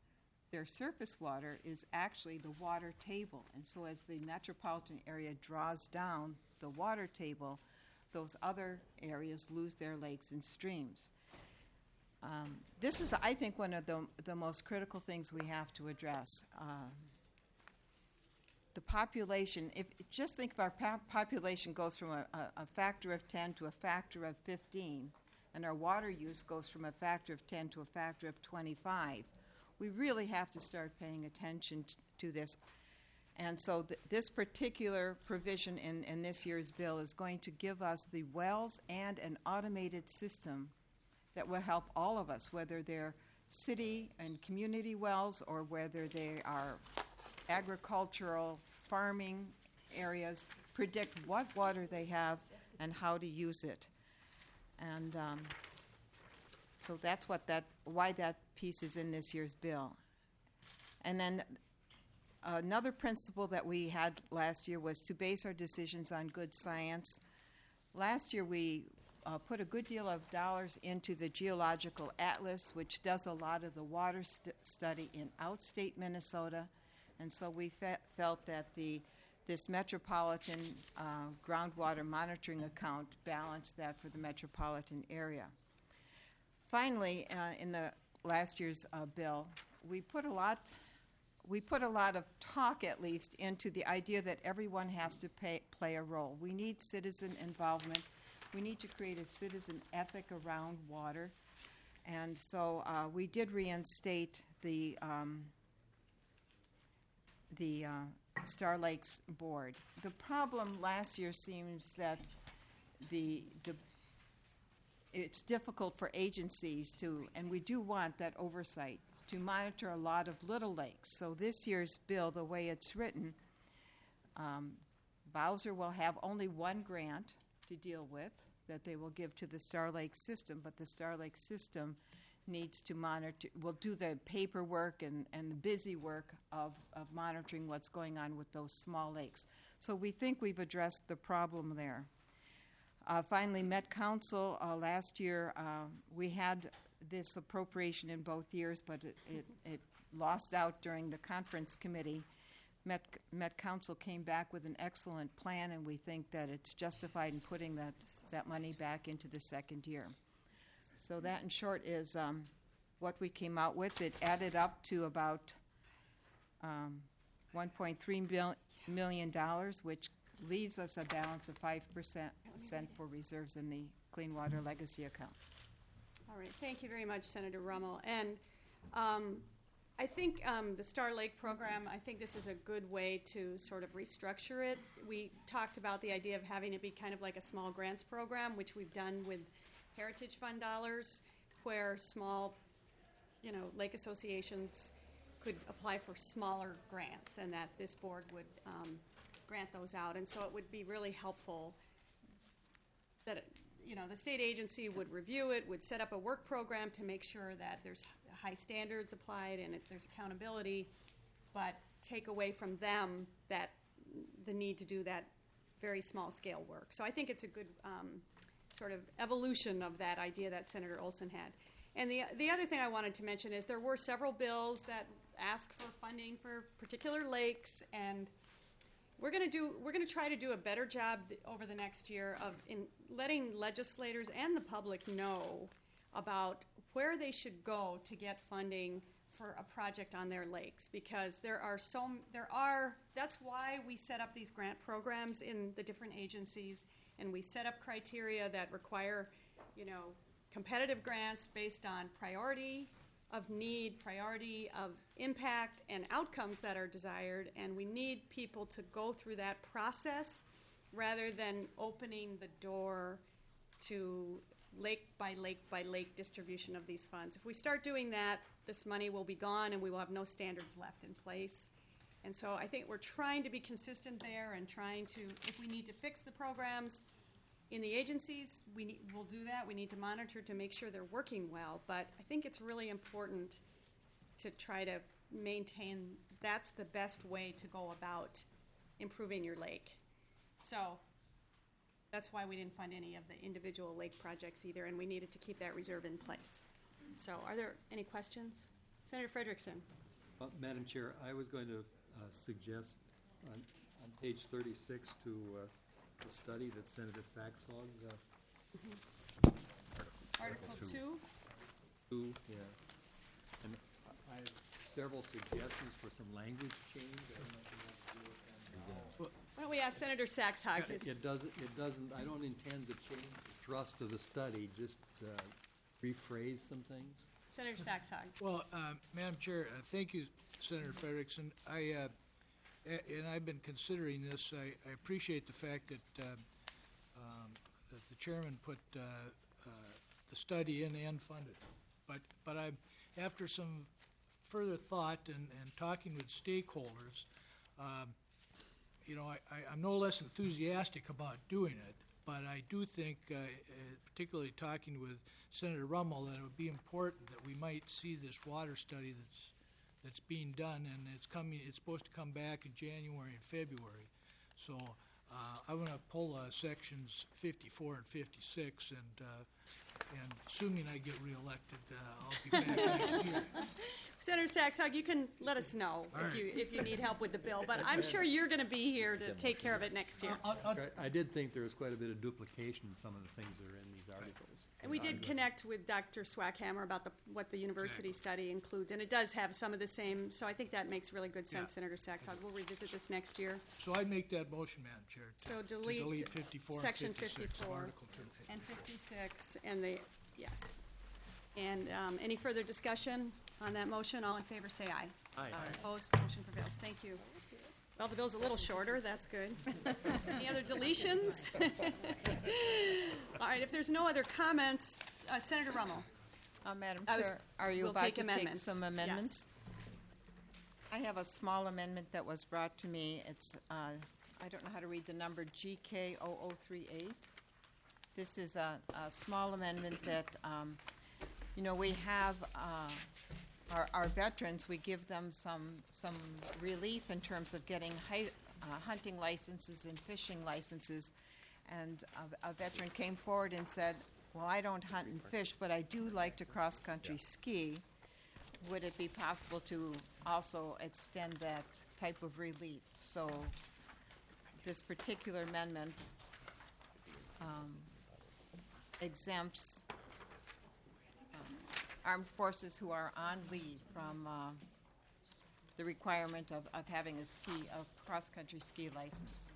their surface water is actually the water table. And so as the metropolitan area draws down the water table, those other areas lose their lakes and streams. Um, this is, I think, one of the, the most critical things we have to address. Um, the population, if just think if our po- population goes from a, a, a factor of ten to a factor of fifteen, and our water use goes from a factor of ten to a factor of twenty-five, we really have to start paying attention t- to this. And so th- this particular provision in, in this year's bill is going to give us the wells and an automated system that will help all of us, whether they're city and community wells or whether they are agricultural, farming areas, predict what water they have and how to use it. And um, so that's what that, why that piece is in this year's bill. And then another principle that we had last year was to base our decisions on good science. Last year we uh, put a good deal of dollars into the Geological Atlas, which does a lot of the water st- study in outstate Minnesota. And so we fe- felt that the this metropolitan uh, groundwater monitoring account balanced that for the metropolitan area. Finally, uh, in the last year's uh, bill, we put a lot we put a lot of talk, at least, into the idea that everyone has to pay, play a role. We need citizen involvement. We need to create a citizen ethic around water. And so uh, we did reinstate the um, the uh, Star Lakes Board. The problem last year seems that the the it's difficult for agencies to, and we do want that oversight, to monitor a lot of little lakes. So this year's bill, the way it's written, um, Bowser will have only one grant to deal with that they will give to the Star Lake system, but the Star Lake system needs to monitor, will do the paperwork and, and the busy work of, of monitoring what's going on with those small lakes. So we think we've addressed the problem there. Uh, finally, Met Council, uh, last year uh, we had this appropriation in both years, but it, it, it lost out during the conference committee. Met, Met Council came back with an excellent plan, and we think that it's justified in putting that, that money back into the second year. So that, in short, is um, what we came out with. It added up to about um, one point three million dollars, which leaves us a balance of five percent for reserves in the Clean Water Legacy account. All right, thank you very much, Senator Rummel. And um, I think um, the Star Lake program, I think this is a good way to sort of restructure it. We talked about the idea of having it be kind of like a small grants program, which we've done with Heritage Fund dollars, where small, you know, lake associations could apply for smaller grants, and that this board would um, grant those out. And so it would be really helpful that it, you know, the state agency would review it, would set up a work program to make sure that there's high standards applied and if there's accountability, but take away from them that the need to do that very small scale work. So I think it's a good um, sort of evolution of that idea that Senator Olson had. And the the other thing I wanted to mention is there were several bills that ask for funding for particular lakes, and We're going to do. We're going to try to do a better job th- over the next year of in letting legislators and the public know about where they should go to get funding for a project on their lakes, because there are so there are. That's why we set up these grant programs in the different agencies, and we set up criteria that require, you know, competitive grants based on priority of need, priority of impact, and outcomes that are desired, and we need people to go through that process rather than opening the door to lake by lake by lake distribution of these funds. If we start doing that, this money will be gone and we will have no standards left in place. And so I think we're trying to be consistent there and trying to, if we need to fix the programs in the agencies, we need, we'll do that. We need to monitor to make sure they're working well. But I think it's really important to try to maintain that's the best way to go about improving your lake. So that's why we didn't fund any of the individual lake projects either, and we needed to keep that reserve in place. So are there any questions? Senator Frederickson. Uh, Madam Chair, I was going to uh, suggest on, on page thirty-six to uh, the study that Senator Saxog, uh, Article two? do, yeah. And I I have several suggestions for some language change. I don't know if you want to do it. And, Why don't we ask Senator Saxhog? uh, It it doesn't, it doesn't, I don't intend to change the thrust of the study, just uh, rephrase some things. Senator Saxhog. Well, uh, Madam Chair, uh, thank you, Senator Frederickson. I, uh, a- and I've been considering this. I, I appreciate the fact that, uh, um, that the chairman put uh, uh, the study in and funded. But, but I, after some further thought and, and talking with stakeholders, um, you know, I, I, I'm no less enthusiastic about doing it. But I do think, uh, uh, particularly talking with Senator Rummel, that it would be important that we might see this water study that's that's being done, and it's coming. It's supposed to come back in January and February. So uh, I'm going to pull uh, sections fifty-four and fifty-six, and uh, and assuming I get reelected, uh, I'll be back next year. Senator Saxhog, you can let us know if right. you if you need help with the bill, but I'm sure you're going to be here to take care of it next year. I'll, I'll, I I did think there was quite a bit of duplication in some of the things that are in these articles. And we did connect with Doctor Swackhammer about the, what the university study includes, and it does have some of the same, so I think that makes really good sense, Yeah. Senator Saxhog. We'll revisit this next year. so I'd make that motion, Madam Chair. So to delete delete fifty-four and section fifty-six, fifty-four Article two. and fifty-six, and the, yes. And um, any further discussion on that motion? All in favor, say aye. Aye. Opposed, motion prevails. Thank you. Well, the bill's a little shorter, that's good. Any other deletions? All right, if there's no other comments, uh, Senator Rummel. Uh, Madam I was- Chair, are you we'll about take to take amendments. some Yes. amendments? I have a small amendment that was brought to me. It's, uh, I don't know how to read the number, G K zero zero three eight. This is a, a small amendment that, um, you know, we have uh, our, our veterans, we give them some, some relief in terms of getting hi, uh, hunting licenses and fishing licenses. And a, a veteran came forward and said, well, I don't hunt and fish, but I do like to cross-country ski. Would it be possible to also extend that type of relief? So this particular amendment um, exempts um, armed forces who are on leave from uh, the requirement of, of having a ski, a cross-country ski license.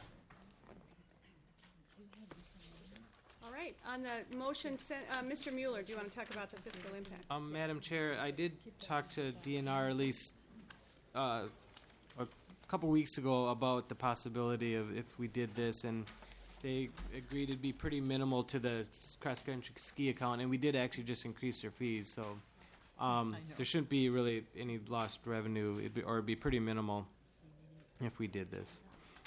All right, on the motion, Sen- uh, Mister Mueller, do you want to talk about the fiscal impact? Um, Madam Chair, I did talk to D N R at least uh, a couple weeks ago about the possibility of if we did this, and they agreed it'd be pretty minimal to the cross-country ski account, and we did actually just increase their fees, so um, there shouldn't be really any lost revenue, it'd be, or it'd be pretty minimal if we did this.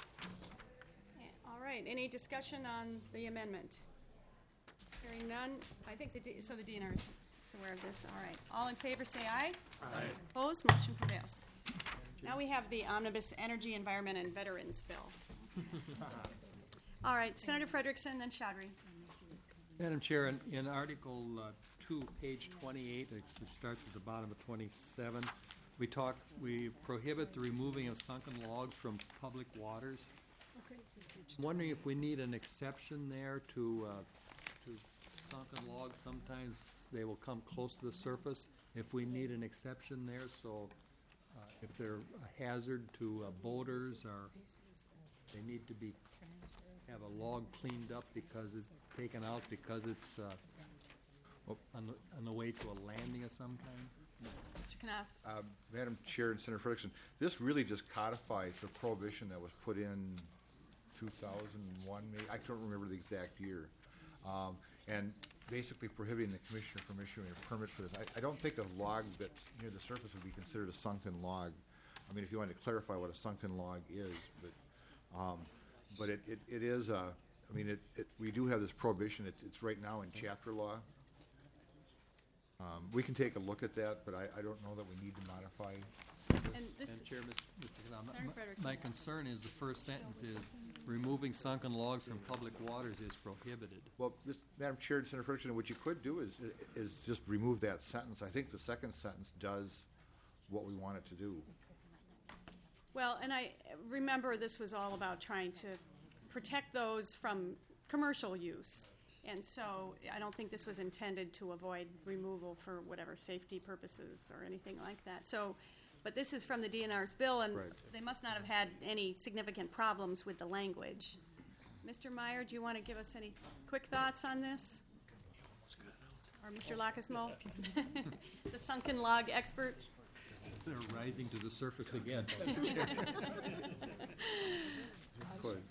All right, any discussion on the amendment? Hearing none, I think the, D- so the D N R is is aware of this, all right. All in favor, say aye. Aye. Opposed, motion prevails. Now we have the Omnibus Energy, Environment, and Veterans Bill. All right, Senator Frederickson, then Chaudhry. Madam Chair, in, in Article uh, two, page twenty-eight, it it starts at the bottom of twenty-seven, we talk, we prohibit the removing of sunken logs from public waters. I'm wondering if we need an exception there to, uh, to sunken logs. Sometimes they will come close to the surface. If we need an exception there, so uh, if they're a hazard to uh, boaters, or they need to be, have a log cleaned up because it's taken out because it's uh, on the, on the way to a landing of some kind. Mister Knopf. Uh, Madam Chair and Senator Frederickson, this really just codifies the prohibition that was put in two thousand one, maybe, I don't remember the exact year. Um, and basically prohibiting the commissioner from issuing a permit for this. I, I don't think a log that's near the surface would be considered a sunken log. I mean, if you wanted to clarify what a sunken log is, but, um, but it, it, it is, uh, I mean, it, it, we do have this prohibition. It's, it's right now in chapter law. Um, we can take a look at that, but I, I don't know that we need to modify And this, Madam Chair, Mister Knopf, Senator Frederickson. my concern is the first sentence is removing sunken logs from public waters is prohibited. Well, Miz Madam Chair and Senator Ferguson, what you could do is, is just remove that sentence. I think the second sentence does what we want it to do. Well, and I remember this was all about trying to protect those from commercial use. And so I don't think this was intended to avoid removal for whatever safety purposes or anything like that. So, but this is from the D N R's bill, and Right. they must not have had any significant problems with the language. Mister Meyer, do you want to give us any quick thoughts on this? Or Mister Lacasmo, the sunken log expert? They're rising to the surface again. Go ahead.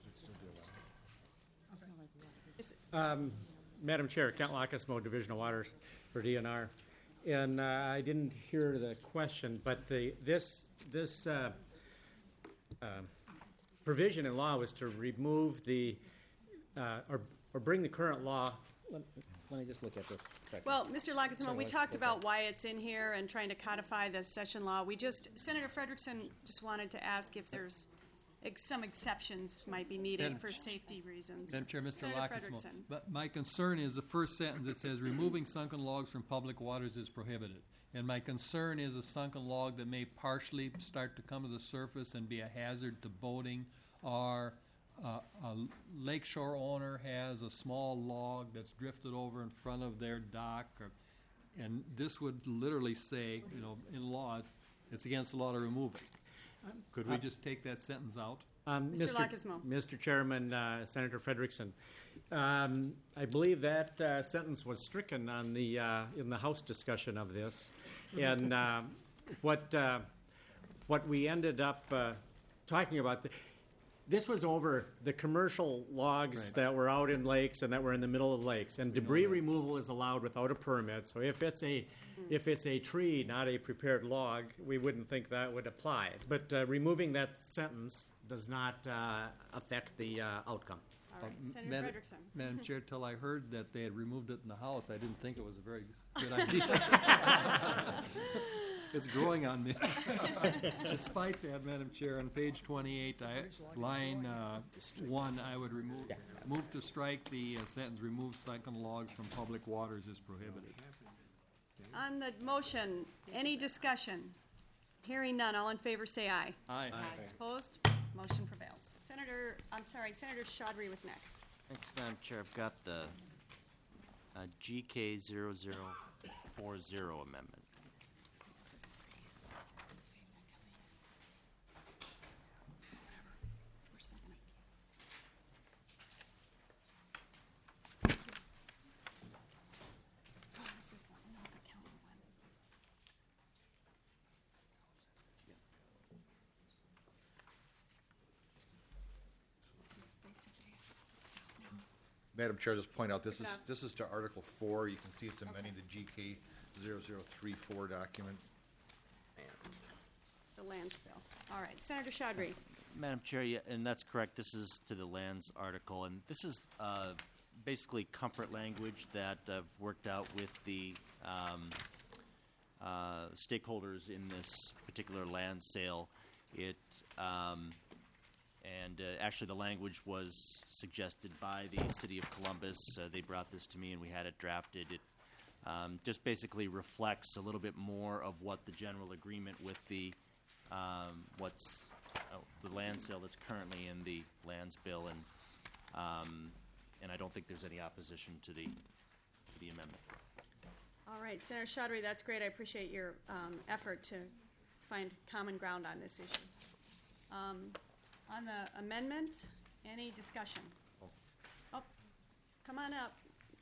Um, Madam Chair, Kent Lacasmo, Division of Waters for D N R. And uh, I didn't hear the question, but the, this, this uh, uh, provision in law was to remove the, uh, or, or bring the current law. Let, let me just look at this a second. Well, Mister Lacasmo, Sorry, we what- talked what- about why it's in here and trying to codify the session law. We just, Senator Frederickson just wanted to ask if there's ex- some exceptions might be needed Madam for Ch- safety reasons. Madam Chair, Mister Senator Lacasmo. Frederickson. But my concern is the first sentence that says, removing sunken logs from public waters is prohibited. And my concern is a sunken log that may partially start to come to the surface and be a hazard to boating, or uh, a lakeshore owner has a small log that's drifted over in front of their dock, or, and this would literally say, you know, in law, it's against the law to remove it. Could we just take that sentence out? Um, Mister Lacasmo. Mister Chairman, uh, Senator Frederickson, um, I believe that uh, sentence was stricken on the uh, in the House discussion of this, and uh, what uh, what we ended up uh, talking about. The, this was over the commercial logs Right. that were out in lakes and that were in the middle of lakes, and debris removal is allowed without a permit. So if it's a if it's a tree, not a prepared log, we wouldn't think that would apply. But uh, removing that sentence does not uh, affect the uh, outcome. All right, M- Senator Madam- Frederickson. Madam Chair, till I heard that they had removed it in the House, I didn't think it was a very good idea. It's growing on me. Despite that, Madam Chair, on page twenty-eight, I, line uh, one, I would remove, move to strike the uh, sentence, remove sunken logs from public waters is prohibited. On the motion, any discussion? Hearing none, all in favor say aye. Aye. Opposed? Motion prevails. Senator, I'm sorry, Senator Chaudhry was next. Thanks, Madam Chair. I've got the uh, G K zero zero four zero amendment. Madam Chair, just point out, this is, Yeah. this is to Article four. You can see it's amending the G K zero zero three four document. The lands bill. All right, Senator Chaudhry. Madam Chair, yeah, and that's correct. This is to the lands article, and this is uh, basically comfort language that I've worked out with the um, uh, stakeholders in this particular land sale. It um, and uh, actually, the language was suggested by the City of Columbus. Uh, they brought this to me, and we had it drafted. It um, just basically reflects a little bit more of what the general agreement with the um, what's oh, the land sale that's currently in the lands bill, and um, and I don't think there's any opposition to the to the amendment. All right, Senator Chaudhry, that's great. I appreciate your um, effort to find common ground on this issue. Um, on the amendment, any discussion? Oh, come on up.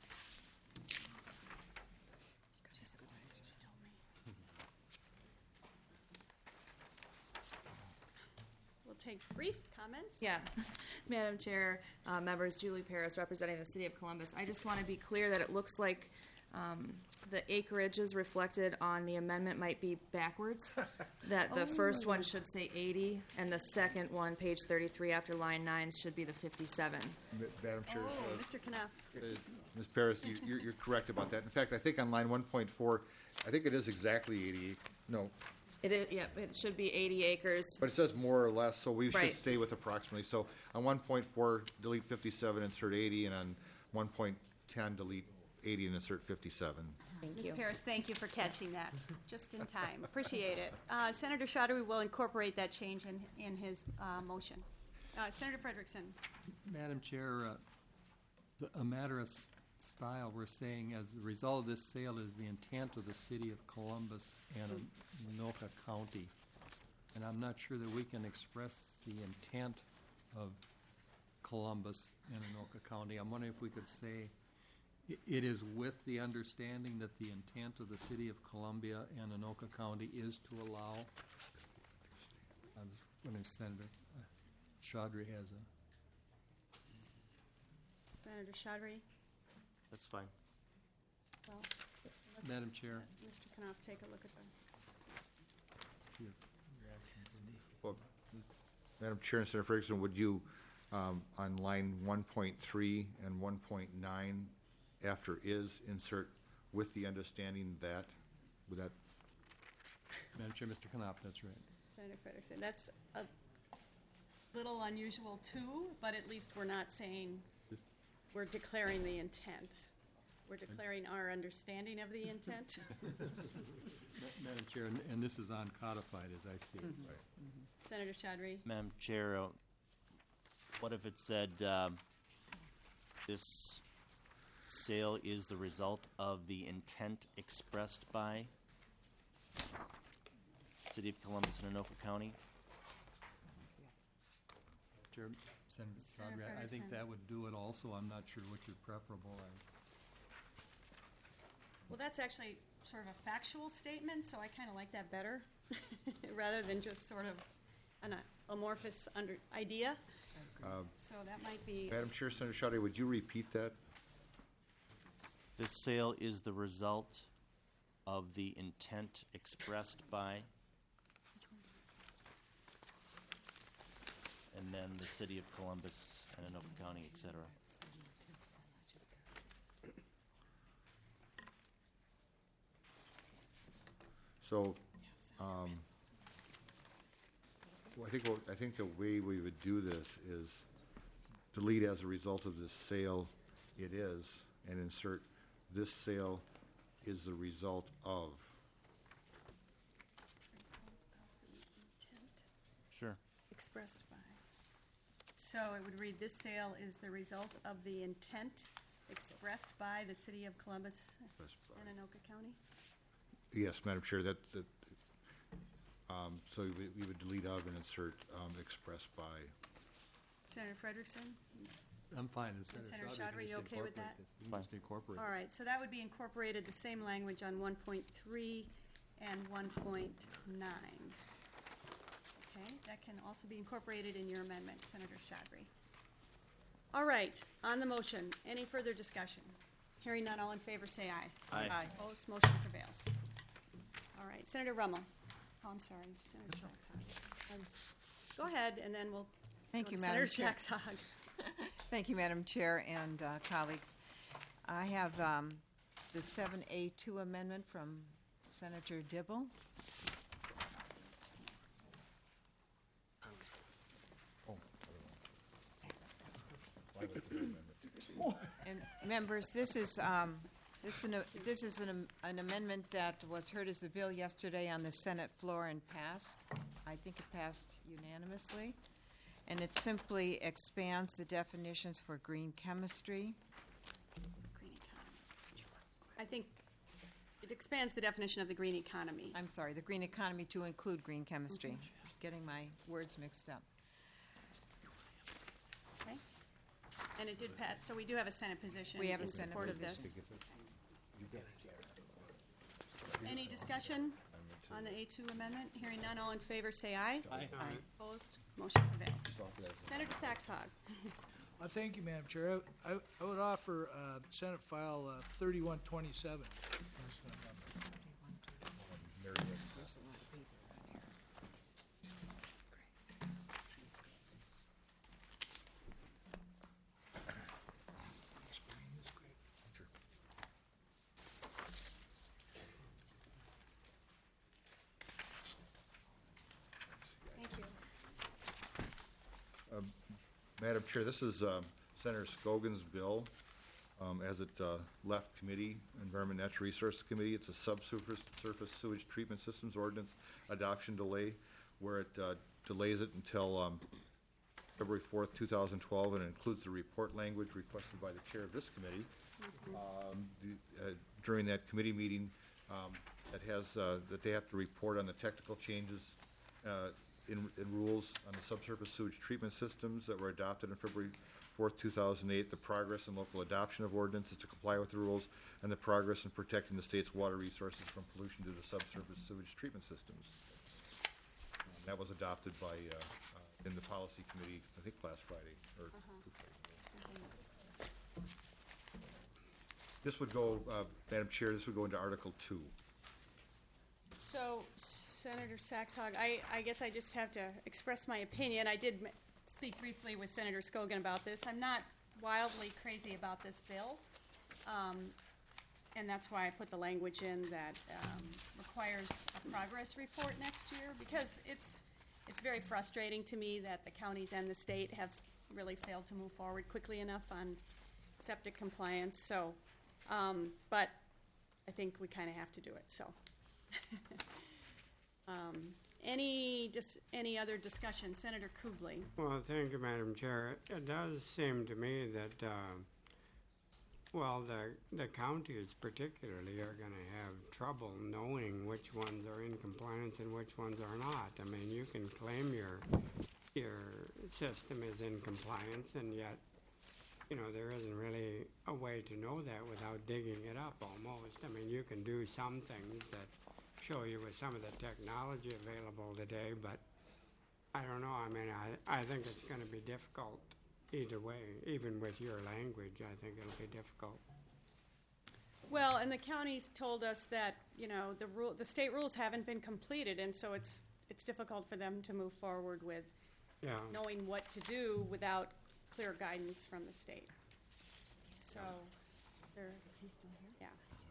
We'll take brief comments. Yeah. Madam Chair, uh, members, Julie Paris representing the City of Columbus. I just want to be clear that it looks like um, the acreages reflected on the amendment might be backwards. That the first one should say eighty, and the second one, page thirty-three after line nine, should be the fifty-seven. Ma- Madam Chair, Oh, uh, Mister Knapp. uh, Miz Paris, you, you're, you're correct about that. In fact, I think on line one point four, I think it is exactly eighty, no, It is, yeah, it should be eighty acres. but it says more or less, so we should Right. stay with approximately. So on one point four, delete fifty-seven, insert eighty, and on one point ten, delete eighty and insert fifty-seven. Thank Miz you. Paris, thank you for catching that, just in time. Appreciate it. Uh, Senator Chaudry will incorporate that change in, in his uh, motion. Uh, Senator Frederickson. Madam Chair, uh, the- a matter of s- style, we're saying as a result of this sale is the intent of the city of Columbus and of Anoka County. And I'm not sure that we can express the intent of Columbus and Anoka County. I'm wondering if we could say i- it is with the understanding that the intent of the city of Columbia and Anoka County is to allow. I was wondering if Senator uh, Chaudry has a. Senator Chaudry. That's fine. Well, let's- Madam Chair. Mister Knopf, take a look at the. see if you're asking for me. Well, Madam Chair and Senator Ferguson, would you, um, on line one point three and one point nine, after is, insert with the understanding that, would that, Madam Chair, Mister Knopf, that's right. Senator Frederickson, that's a little unusual too, but at least we're not saying, Just- we're declaring the intent. We're declaring our understanding of the intent. Ma- Madam Chair, and, and this is uncodified as I see it. so. Senator Chaudry. Madam Chair, uh, what if it said, um, this sale is the result of the intent expressed by City of Columbus and Anoka County? Chair, Senator Senator Chaudry, I- I think Frederickson. that would do it also. I'm not sure which is preferable. I- Well, that's actually sort of a factual statement, so I kind of like that better, rather than just sort of an amorphous under, idea. So that might be, Madam Chair, Senator Chaudry, would you repeat that? This sale is the result of the intent expressed by, and then the City of Columbus and Anoka County, et cetera. So, um, well, I think, what- I think the way we would do this is delete as a result of this sale, it is, and insert this sale is the result of. intent Sure. expressed by. So it would read, this sale is the result of the intent expressed by the City of Columbus Expressed by. and Anoka County? Yes, Madam Chair, that, that, um, so we, we would delete of and insert, um, expressed by. Senator Frederickson? I'm fine. And Senator Chaudry Chaudry, can you just okay with incorporate that? this. You can Fine. just incorporate. All right, so that would be incorporated, the same language on one point three and one point nine. Okay, that can also be incorporated in your amendment, Senator Chaudry. All right, on the motion, any further discussion? Hearing none, all in favor, say aye. Aye. Opposed, motion prevails. All right, Senator Rummel. Oh, I'm sorry, Senator Saxon. I was- Go ahead, and then we'll Thank go you, to Madam Senator Chair. Saxon. Thank you, Madam Chair and uh, colleagues. I have um, the seven A two amendment from Senator Dibble. And members, this is, um, this is an, this is an am- an amendment that was heard as a bill yesterday on the Senate floor and passed. I think it passed unanimously. And it simply expands the definitions for green chemistry. Green economy. I think it expands the definition of the green economy. I'm sorry, the green economy to include green chemistry. Getting my words mixed up. Okay? And it did pass, so we do have a Senate position We have a in Senate support of this. position. Any discussion on the A two amendment? Hearing none, all in favor, say aye. Aye. Opposed? Motion prevails. Senator Saxhog. Uh, thank you, Madam Chair. I, I- I would offer uh, Senate File uh, thirty-one twenty-seven. Thank you. Madam Chair, this is um, Senator Scogan's bill. um, as it uh, left committee, Environment and Natural Resources Committee. It's a subsurface surface sewage treatment systems ordinance adoption delay, where it uh, delays it until um, February fourth, two thousand twelve, and it includes the report language requested by the chair of this committee. Um, the, uh, during that committee meeting, um, that has, uh, that they have to report on the technical changes uh, in, in rules on the subsurface sewage treatment systems that were adopted on February fourth, two thousand eight, the progress in local adoption of ordinances to comply with the rules, and the progress in protecting the state's water resources from pollution due to subsurface sewage treatment systems. Um, that was adopted by, uh, uh, in the policy committee, I think last Friday, or two Fridays ago. This would go, uh, Madam Chair, this would go into Article two. So, Senator Saxog, I, I guess I just have to express my opinion. I did m- speak briefly with Senator Scogan about this. I'm not wildly crazy about this bill, um, and that's why I put the language in that um, requires a progress report next year, because it's it's very frustrating to me that the counties and the state have really failed to move forward quickly enough on septic compliance. So, um, but I think we kind of have to do it. So. um, any dis- any other discussion? Senator Kubley. Well, thank you, Madam Chair. It does seem to me that, uh, well, the the counties particularly are going to have trouble knowing which ones are in compliance and which ones are not. I mean, you can claim your your system is in compliance, and yet, you know, there isn't really a way to know that without digging it up almost. I mean, you can do some things that show you with some of the technology available today, but I don't know. I mean, I, I think it's going to be difficult either way. Even with your language, I think it'll be difficult. Well, and the counties told us that, you know, the rule, the state rules haven't been completed, and so it's it's difficult for them to move forward with Yeah. knowing what to do without clear guidance from the state. So, there. Is he still here? Yeah.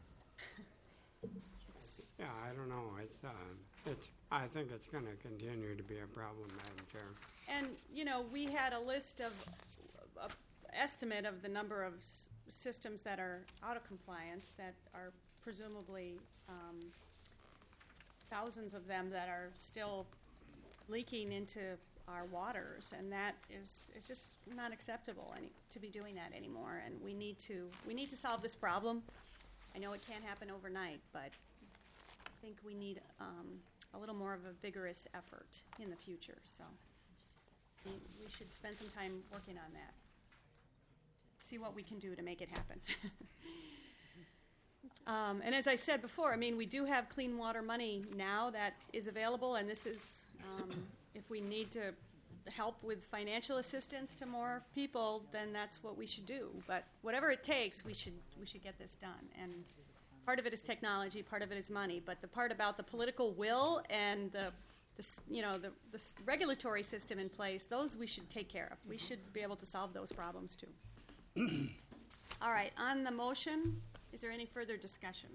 Yeah, I don't know. It's, uh, it's. I think it's going to continue to be a problem, Madam Chair. And, you know, we had a list of, of estimate of the number of s- systems that are out of compliance, that are presumably um, thousands of them that are still leaking into our waters, and that is is just not acceptable any, to be doing that anymore. And we need to we need to solve this problem. I know it can't happen overnight, but I think we need um, a little more of a vigorous effort in the future. So we, we should spend some time working on that. See what we can do to make it happen. um, and as I said before, I mean, we do have clean water money now that is available, and this is, um, if we need to help with financial assistance to more people, then that's what we should do. But whatever it takes, we should we should get this done. And part of it is technology, part of it is money, but the part about the political will and the, the you know, the, the regulatory system in place, those we should take care of. We should be able to solve those problems too. All right, on the motion, is there any further discussion?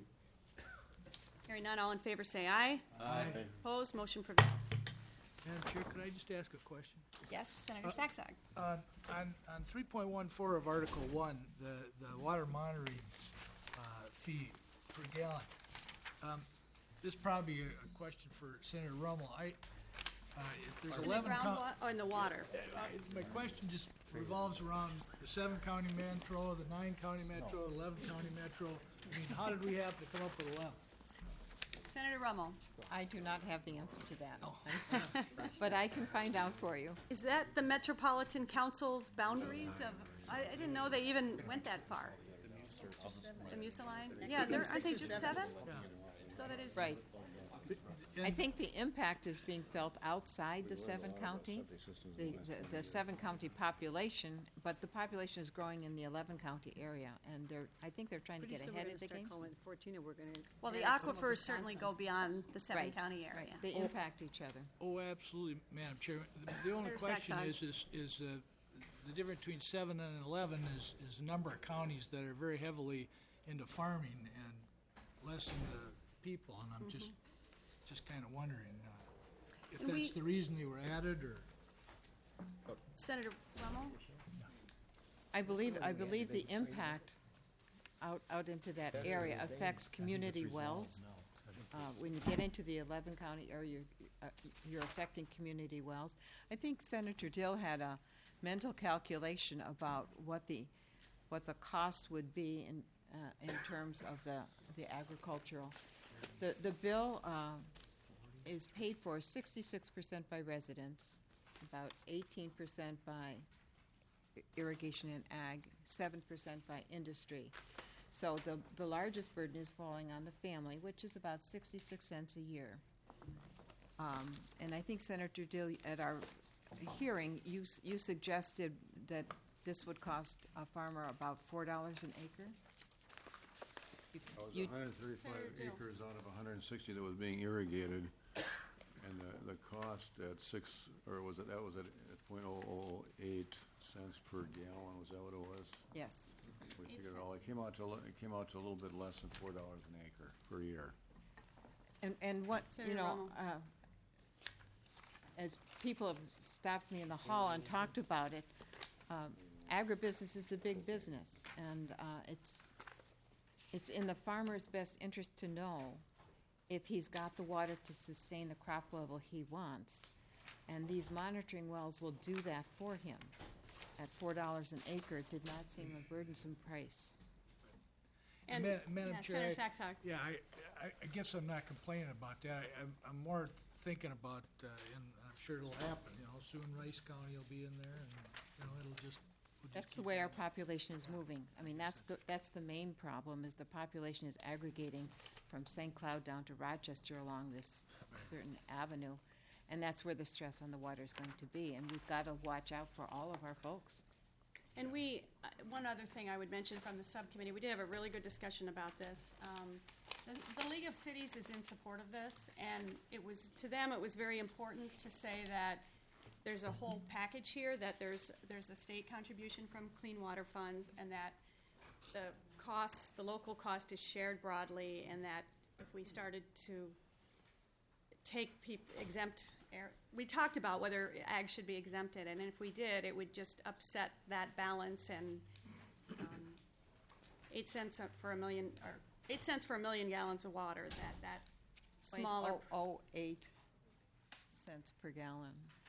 Hearing none, all in favor say aye. Aye. Opposed, motion prevails. Madam Chair, could I just ask a question? Yes, Senator Uh, Saxog. On, on, on three point one four of Article one, the, the water monitoring uh, fee per gallon, um, this is probably a, a question for Senator Rummel. I, uh, if there's In the eleven. co- groundwater, or in the water? Sorry. My question just revolves around the seven county metro, the nine county metro, eleven county metro. I mean, how did we have to come up with eleven? Senator Rummel. I do not have the answer to that. I'm sorry. But I can find out for you. Is that the Metropolitan Council's boundaries of, I, I didn't know they even went that far. The Musa line? Yeah, there, aren't they just seven? So that is. Right. I And- think the impact is being felt outside the seven county, the, the, the seven county population, but the population is growing in the eleven county area, and they're, I think they're trying to get ahead of the game. fourteen, and we're going to. Well, the aquifers certainly go beyond the seven Right, county area. They impact each other. Oh, absolutely, Madam Chair. The- The only Senator question Saxon. is, is, is uh, the difference between seven and eleven is, is the number of counties that are very heavily into farming and less into people, and I'm just, just kind of wondering uh, if And we- that's the reason they were added, or, Senator Rummel? I believe, I believe the impact out, out into that area affects community wells. Uh, When you get into the eleven county area, you're, uh, you're affecting community wells. I think Senator Dill had a mental calculation about what the, what the cost would be in, uh, in terms of the, the agricultural. The, the bill uh, is paid for sixty-six percent by residents, about eighteen percent by irrigation and ag, seven percent by industry. So the, the largest burden is falling on the family, which is about sixty-six cents a year. Um, and I think Senator Dill, at our hearing, you, s- you suggested that this would cost a farmer about four dollars an acre? You- That was you- one hundred thirty-five Senator Dill. acres out of one hundred sixty that was being irrigated, and the, the cost at six, or was it, that was at point oh oh eight cents per gallon, was that what it was? Yes. We figured it all, it came out to, a li- it came out to a little bit less than four dollars an acre per year. And, and what, you Senator know, Rommel. uh, as people have stopped me in the hall and talked about it, um, agribusiness is a big business, and uh, it's, it's in the farmer's best interest to know if he's got the water to sustain the crop level he wants. And these monitoring wells will do that for him. At four dollars an acre, it did not seem a burdensome price. And, Ma- Madam yeah, Chair, Senator I- Saxon. Yeah, I, I, I guess I'm not complaining about that. I, I'm, I'm more thinking about, uh, and I'm sure it'll happen, you know, soon Rice County will be in there, and, you know, it'll just. we'll just That's the keep way our going. population is moving. I mean, that's the, that's the main problem, is the population is aggregating from Saint Cloud down to Rochester along this certain avenue. And that's where the stress on the water is going to be. And we've got to watch out for all of our folks. And we, uh, one other thing I would mention from the subcommittee, we did have a really good discussion about this. Um, the, the League of Cities is in support of this, and it was, to them, it was very important to say that there's a whole package here, that there's, there's a state contribution from clean water funds, and that the costs, the local cost is shared broadly, and that if we started to take peop exempt air, we talked about whether ag should be exempted, and if we did, it would just upset that balance, and um, eight cents up for a million, or eight cents for a million gallons of water, that, that smaller, point oh oh eight cents per gallon.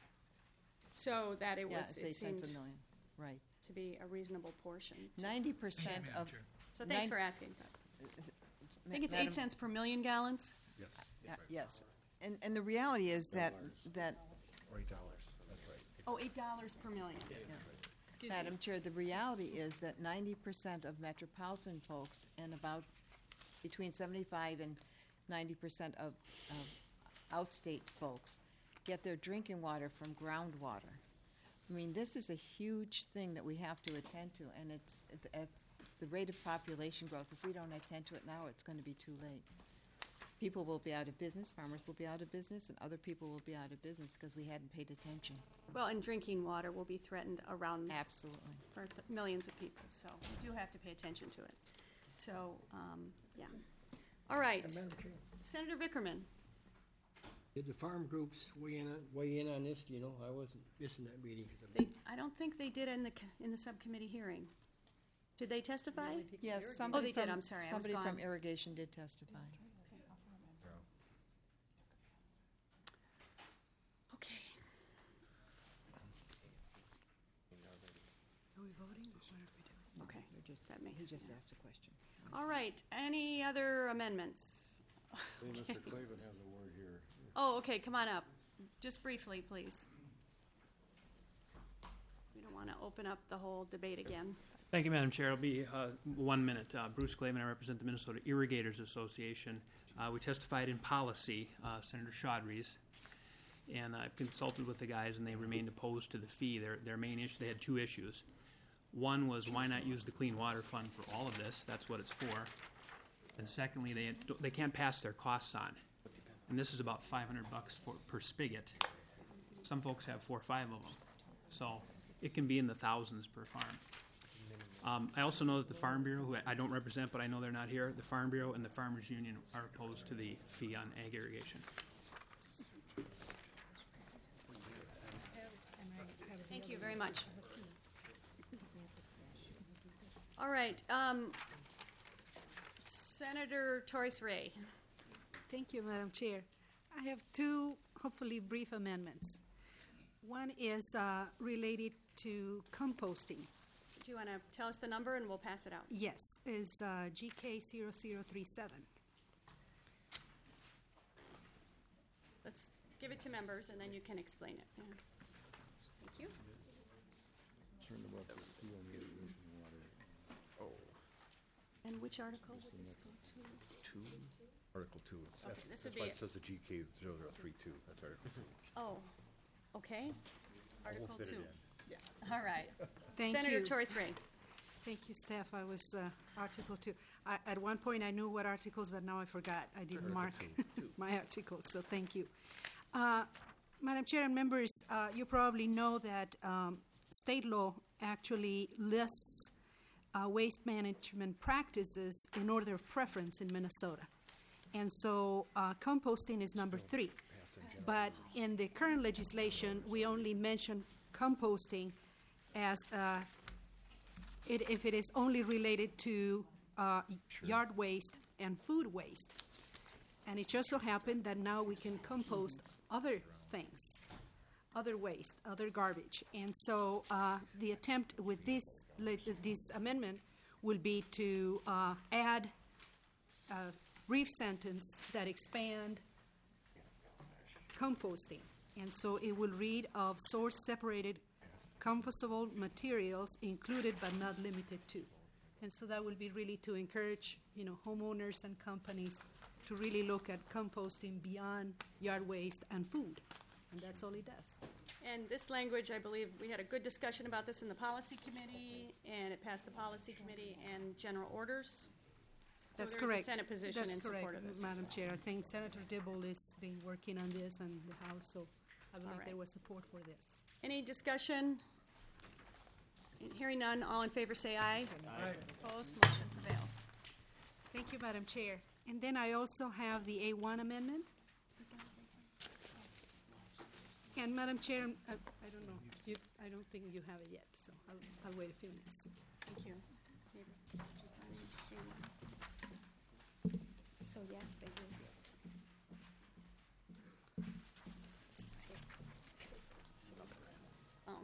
so that it was, Yeah, it's it eight cents seemed a million, right. to be a reasonable portion. Ninety percent Madam of. Chair. So thanks nine- for asking. is it- I think it's Madam- eight cents per million gallons. Yes, uh, Yes. And, and the reality is that, that, or eight dollars, that's right. Oh, eight dollars per million. Excuse me. Madam Chair, the reality is that ninety percent of metropolitan folks and about between seventy-five and ninety percent of, of outstate folks get their drinking water from groundwater. I mean, this is a huge thing that we have to attend to, and it's, at the rate of population growth, if we don't attend to it now, it's going to be too late. People will be out of business, farmers will be out of business, and other people will be out of business because we hadn't paid attention. Well, and drinking water will be threatened around Absolutely. for th- millions of people, so we do have to pay attention to it. So, um, yeah. All right. Madam Chair, Senator Vickerman. did the farm groups weigh in on, weigh in on this? Do you know, I wasn't missing that meeting. 'cause I'm- They, I don't think they did in the, c- in the subcommittee hearing. Did they testify? Yes, Oh, somebody they did, from- I'm sorry, I was Somebody from gone. irrigation did testify. Okay. Are we voting? Okay, that makes He sense. just asked a question. All right, any other amendments? Hey, Mister Clavin has a word here. Oh, okay, come on up. Just briefly, please. We don't want to open up the whole debate again. Thank you, Madam Chair. It'll be uh, one minute. Uh, Bruce Clavin, I represent the Minnesota Irrigators Association. Uh, we testified in policy, uh, Senator Chaudhry's, and I've consulted with the guys, and they remained opposed to the fee. Their, their main issue, they had two issues. One was why not use the Clean Water Fund for all of this? That's what it's for. And secondly, they they can't pass their costs on. And this is about five hundred bucks for, per spigot. Some folks have four or five of them. So it can be in the thousands per farm. Um, I also know that the Farm Bureau, who I don't represent, but I know they're not here, the Farm Bureau and the Farmers Union are opposed to the fee on ag irrigation. Thank you very much. All right, um, Senator Torres Ray. Thank you, Madam Chair. I have two, hopefully brief amendments. One is uh, related to composting. Do you want to tell us the number and we'll pass it out? Yes, is uh, G K zero zero three seven. Let's give it to members and then you can explain it. Yeah. Thank you. Concerned about the fee on the irrigation water. Oh. And which article would this go to? Two? Article two. Okay, That's- this would that's why be it says the G K zero zero three two. That's Article two. Oh, okay. We'll Article fit it two. in. All right. Thank Senator you. Torres Ray. Thank you, staff. I was uh, Article two. I, at one point, I knew what articles, but now I forgot. I didn't Article mark two. my articles, so thank you. Uh, Madam Chair and members, uh, you probably know that um, state law actually lists uh, waste management practices in order of preference in Minnesota. And so uh, composting is number three. But in the current legislation, we only mention composting as uh, it, if it is only related to uh, yard waste and food waste. And it just so happened that now we can compost other things, other waste, other garbage. And so uh, the attempt with this, le- this amendment will be to uh, add a brief sentence that expand composting. And so it will read of source-separated compostable materials included but not limited to. And so that will be really to encourage, you know, homeowners and companies to really look at composting beyond yard waste and food. And that's all it does. And this language, I believe, we had a good discussion about this in the policy committee, and it passed the policy committee and general orders. That's so correct. There's a Senate position That's in correct, support of this. Madam Chair. I think Senator Dibble has been working on this and the House, so I believe right. there was support for this. Any discussion? Hearing none, all in favor say aye. Aye. Opposed, motion prevails. Thank you, Madam Chair. And then I also have the A one amendment. And Madam Chair, I, I don't know, you, I don't think you have it yet, so I'll, I'll wait a few minutes. Thank you. So yes, they will. Oh.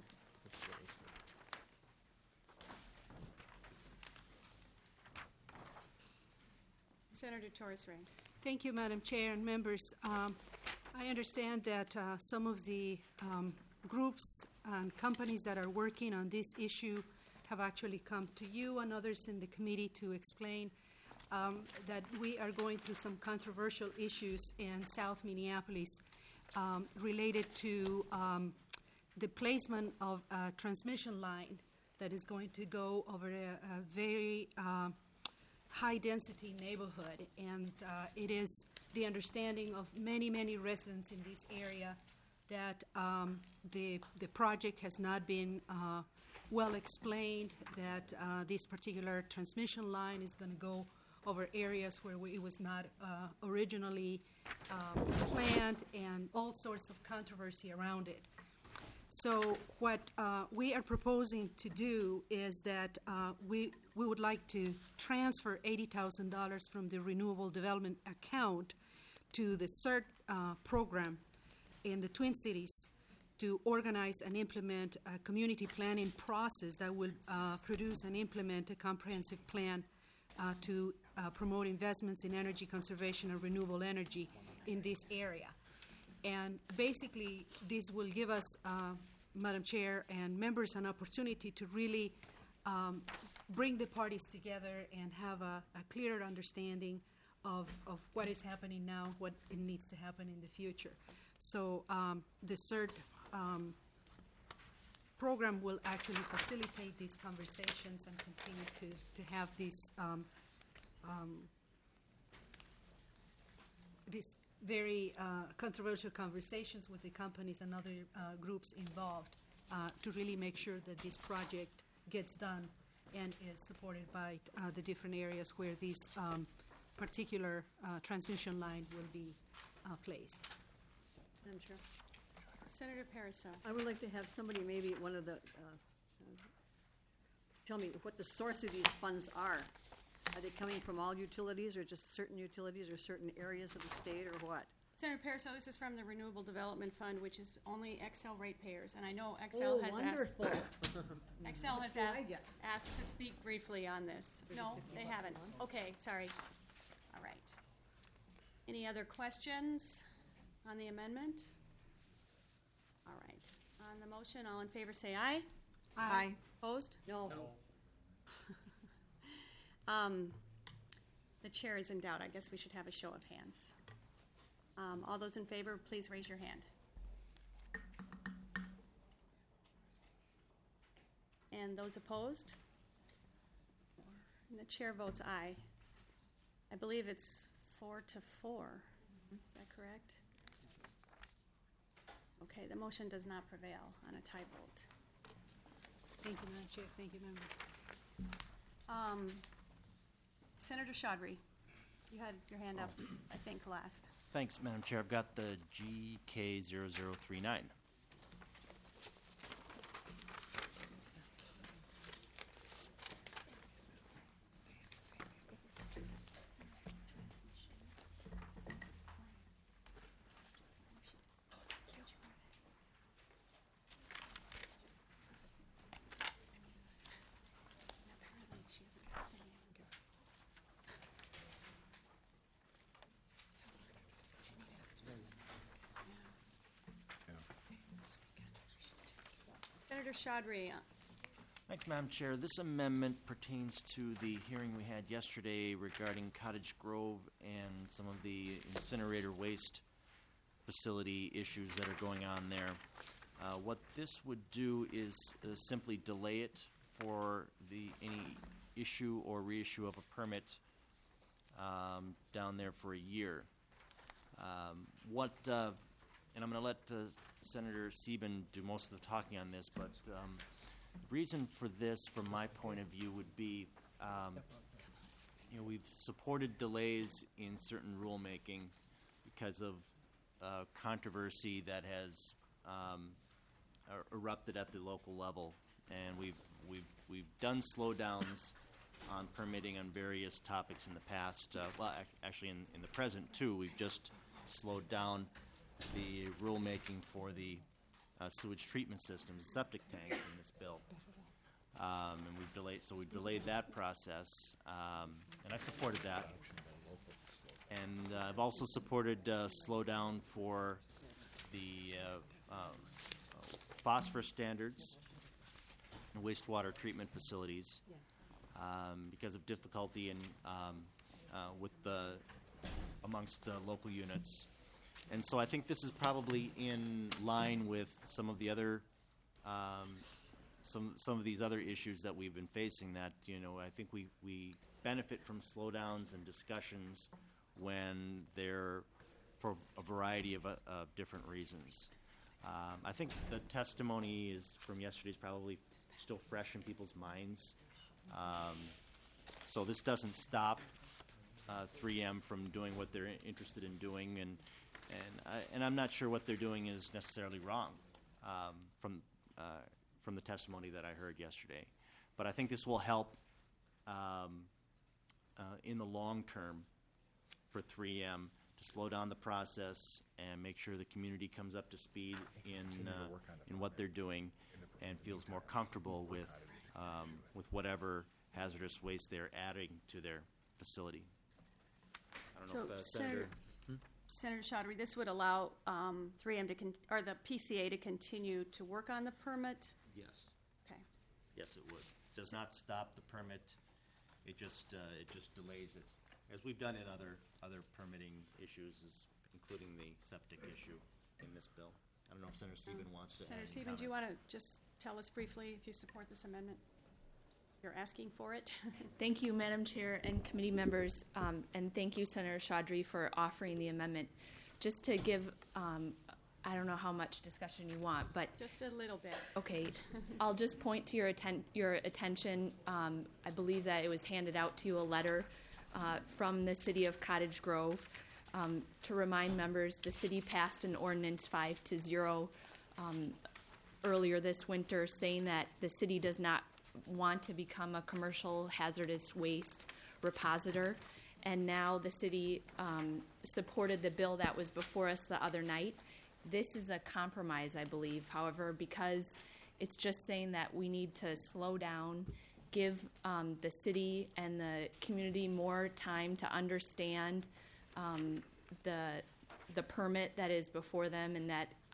Senator Torres Ray. Thank you, Madam Chair and members. Um, I understand that uh, some of the um, groups and companies that are working on this issue have actually come to you and others in the committee to explain um, that we are going through some controversial issues in South Minneapolis um, related to um, the placement of a transmission line that is going to go over a, a very uh, high-density neighborhood, and uh, it is the understanding of many, many residents in this area that um, the the project has not been uh, well explained, that uh, this particular transmission line is going to go over areas where we, it was not uh, originally um, planned, and all sorts of controversy around it. So what uh, we are proposing to do is that uh, we we would like to transfer eighty thousand dollars from the Renewable Development account to the CERT uh, program in the Twin Cities to organize and implement a community planning process that will uh, produce and implement a comprehensive plan uh, to uh, promote investments in energy conservation and renewable energy in this area. And basically, this will give us, uh, Madam Chair and members, an opportunity to really um, bring the parties together and have a, a clearer understanding of, of what is happening now, what it needs to happen in the future. So um, the CERT um, program will actually facilitate these conversations and continue to, to have these um, um, these very uh, controversial conversations with the companies and other uh, groups involved uh, to really make sure that this project gets done and is supported by uh, the different areas where this um, particular uh, transmission line will be uh, placed. Madam Chair. Senator Pariseau. I would like to have somebody, maybe one of the, uh, uh, tell me what the source of these funds are. I Are they coming from all utilities, or just certain utilities, or certain areas of the state, or what? Senator Paris, so this is from the Renewable Development Fund, which is only X L ratepayers, and I know X L Oh, has wonderful. asked. X L has That's what I asked, get. asked to speak briefly on this. No, they haven't. Okay, sorry. All right. Any other questions on the amendment? All right. On the motion, all in favor say aye. Aye. Opposed? No. Um, the chair is in doubt. I guess we should have a show of hands. Um, all those in favor, please raise your hand. And those opposed? And the chair votes aye. I believe it's four to four. Is that correct? Okay, the motion does not prevail on a tie vote. Thank you, Madam Chair. Thank you, members. Um, Senator Chaudhry, you had your hand up, I think, last. Thanks, Madam Chair. I've got the G K zero zero three nine. Senator Chaudhry, Thanks, Madam Chair. This amendment pertains to the hearing we had yesterday regarding Cottage Grove and some of the incinerator waste facility issues that are going on there. Uh, what this would do is uh, simply delay it for the any issue or reissue of a permit um, down there for a year. Um, what, uh, and I'm going to let uh, Senator Sieben do most of the talking on this, but um, the reason for this, from my point of view, would be, um, you know, we've supported delays in certain rulemaking because of uh, controversy that has um, er- erupted at the local level, and we've we've we've done slowdowns on permitting on various topics in the past. Uh, well, ac- actually, in, in the present too, we've just slowed down the rulemaking for the uh, sewage treatment systems, septic tanks in this bill. Um, and we've delayed, so we've delayed that process, um, and I supported that. And uh, I've also supported uh, slowdown for the uh, um, phosphorus standards in wastewater treatment facilities um, because of difficulty in um, uh, with the amongst the local units. And so I think this is probably in line with some of the other, um, some some of these other issues that we've been facing. That you know, I think we we benefit from slowdowns and discussions when they're for a variety of, uh, of different reasons. Um, I think the testimony is from yesterday is probably still fresh in people's minds. Um, so this doesn't stop uh, three M from doing what they're interested in doing, and. And, I, and I'm not sure what they're doing is necessarily wrong um, from uh, from the testimony that I heard yesterday. But I think this will help um, uh, in the long term for three M to slow down the process and make sure the community comes up to speed in uh, in what they're doing and feels more comfortable with um, with whatever hazardous waste they're adding to their facility. I don't know So, if uh, Senator- Senator. Senator Chaudhry, this would allow um, three M to, con- or the P C A to continue to work on the permit? Yes. Okay. Yes, it would. Does not stop the permit. It just, uh, it just delays it, as we've done in other, other permitting issues, is including the septic issue in this bill. I don't know if Senator Sieben wants to add Senator any Sieben, do you comments. want to just tell us briefly if you support this amendment? You're asking for it? Thank you, Madam Chair and committee members, um, and thank you, Senator Chaudhry, for offering the amendment. Just to give, um, I don't know how much discussion you want, but Just a little bit. okay, I'll just point to your atten- your attention. Um, I believe that it was handed out to you a letter uh, from the City of Cottage Grove um, to remind members the city passed an ordinance five to zero um, earlier this winter, saying that the city does not want to become a commercial hazardous waste repositor. And now the city um, supported the bill that was before us the other night. This is a compromise, I believe. However, because it's just saying that we need to slow down, give um, the city and the community more time to understand um, the the permit that is before them and that uh,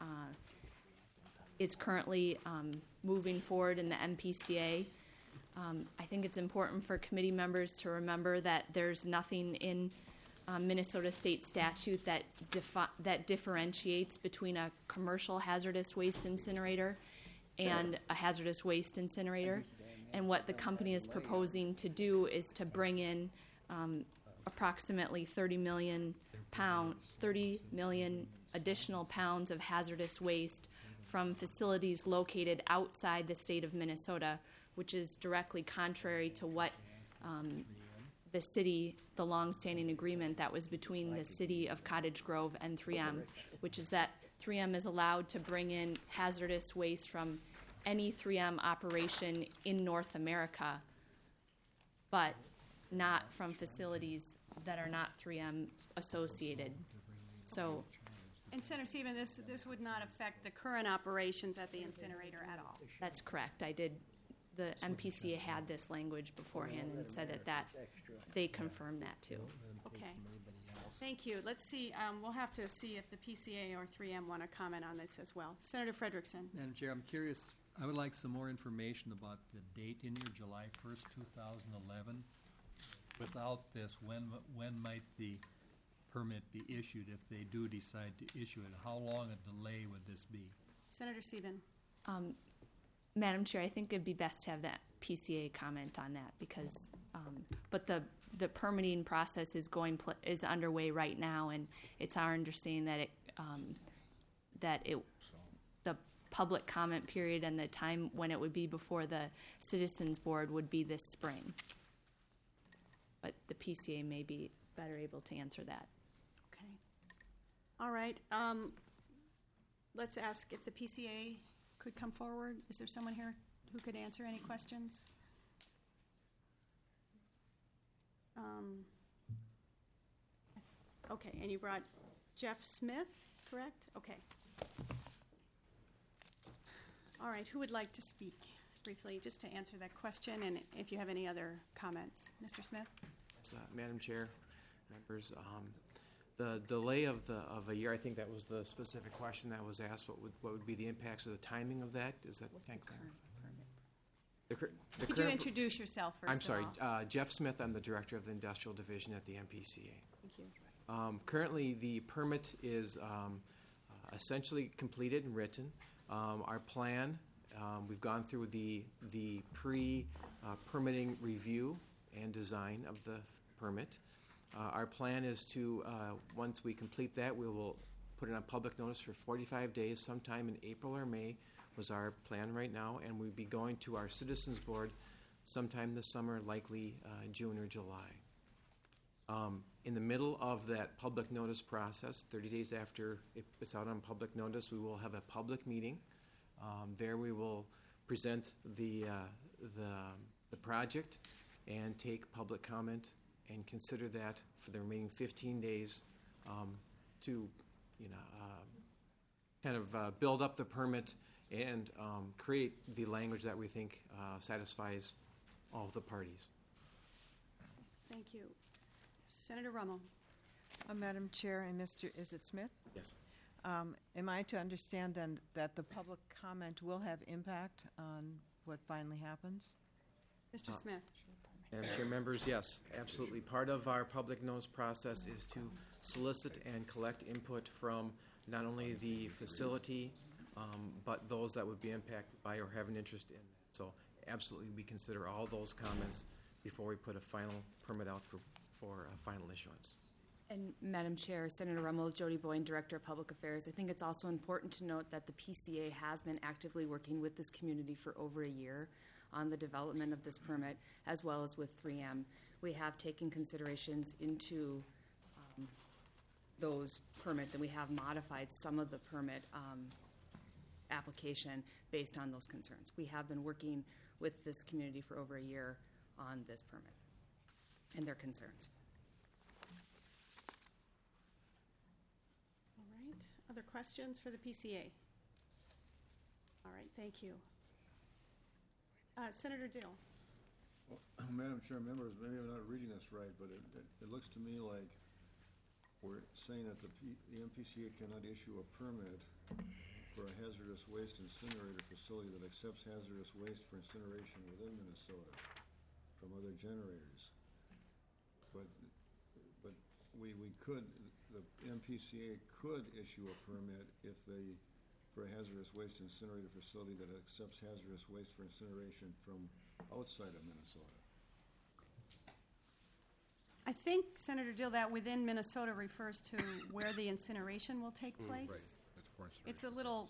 is currently um, moving forward in the M P C A. Um, I think it's important for committee members to remember that there's nothing in um, Minnesota state statute that defi- that differentiates between a commercial hazardous waste incinerator and a hazardous waste incinerator. And what the company is proposing to do is to bring in um, approximately thirty million pound, thirty million additional pounds of hazardous waste from facilities located outside the state of Minnesota, which is directly contrary to what um, the city, the longstanding agreement that was between the city of Cottage Grove and three M, which is that three M is allowed to bring in hazardous waste from any three M operation in North America, but not from facilities that are not three M associated. So, And Senator Steven, this, this would not affect the current operations at the incinerator at all. that's correct. I did, the M P C A had this language beforehand and said that, that they confirmed that too. Okay. Thank you. Let's see, um, we'll have to see if the P C A or three M want to comment on this as well. Senator Frederickson. Madam Chair, I'm curious, I would like some more information about the date in here, July first, two thousand eleven. Without this, when, when might the permit be issued if they do decide to issue it? How long a delay would this be? Senator Steven. Um, Madam Chair, I think it'd be best to have that P C A comment on that because, um, but the the permitting process is going pl- is underway right now, and it's our understanding that it um, that it the public comment period and the time when it would be before the Citizens Board would be this spring. But the P C A may be better able to answer that. Okay. All right. Um, let's ask if the P C A could come forward. Is there someone here who could answer any questions? Um, okay, and you brought Jeff Smith, correct? Okay. All right, who would like to speak briefly just to answer that question and if you have any other comments? Mister Smith? Yes, uh, Madam Chair, members, um, the delay of the of a year, I think that was the specific question that was asked. What would what would be the impacts of the timing of that? Is that What's the current permit? The, cur- the Could current, you introduce yourself first I'm of sorry, all? uh, Jeff Smith. I'm the director of the industrial division at the M P C A. Thank you. Um, currently, the permit is um, uh, essentially completed and written. Um, our plan, um, we've gone through the the pre uh, permitting review and design of the permit. Uh, our plan is to, uh, once we complete that, we will put it on public notice for forty-five days, sometime in April or May was our plan right now, and we'd be going to our Citizens Board sometime this summer, likely uh, June or July. Um, in the middle of that public notice process, thirty days after it's out on public notice, we will have a public meeting. Um, there we will present the, uh, the, the project and take public comment and consider that for the remaining fifteen days um, to, you know, uh, kind of uh, build up the permit and um, create the language that we think uh, satisfies all of the parties. Thank you. Senator Rummel. Uh, Madam Chair and Mister Is it Smith? Yes. Um, am I to understand then that the public comment will have impact on what finally happens? Mister Uh, Smith. Madam Chair, members, yes, absolutely. Part of our public notice process is to solicit and collect input from not only the facility, um, but those that would be impacted by or have an interest in. So absolutely, we consider all those comments before we put a final permit out for, for a final issuance. And Madam Chair, Senator Rummel, Jody Boyne, Director of Public Affairs. I think it's also important to note that the P C A has been actively working with this community for over a year on the development of this permit, as well as with three M. We have taken considerations into um, those permits, and we have modified some of the permit um, application based on those concerns. We have been working with this community for over a year on this permit. and their concerns. All right. Other questions for the P C A? All right, thank you. Uh, Senator Dill. Well, Madam Chair, members, maybe I'm not reading this right, but it, it, it looks to me like we're saying that the, P, the M P C A cannot issue a permit for a hazardous waste incinerator facility that accepts hazardous waste for incineration within Minnesota from other generators. But, but we, we could, the M P C A could issue a permit if they, for a hazardous waste incinerator facility that accepts hazardous waste for incineration from outside of Minnesota. I think, Senator Dill, that within Minnesota refers to where the incineration will take place. Right. That's for incineration. It's a little,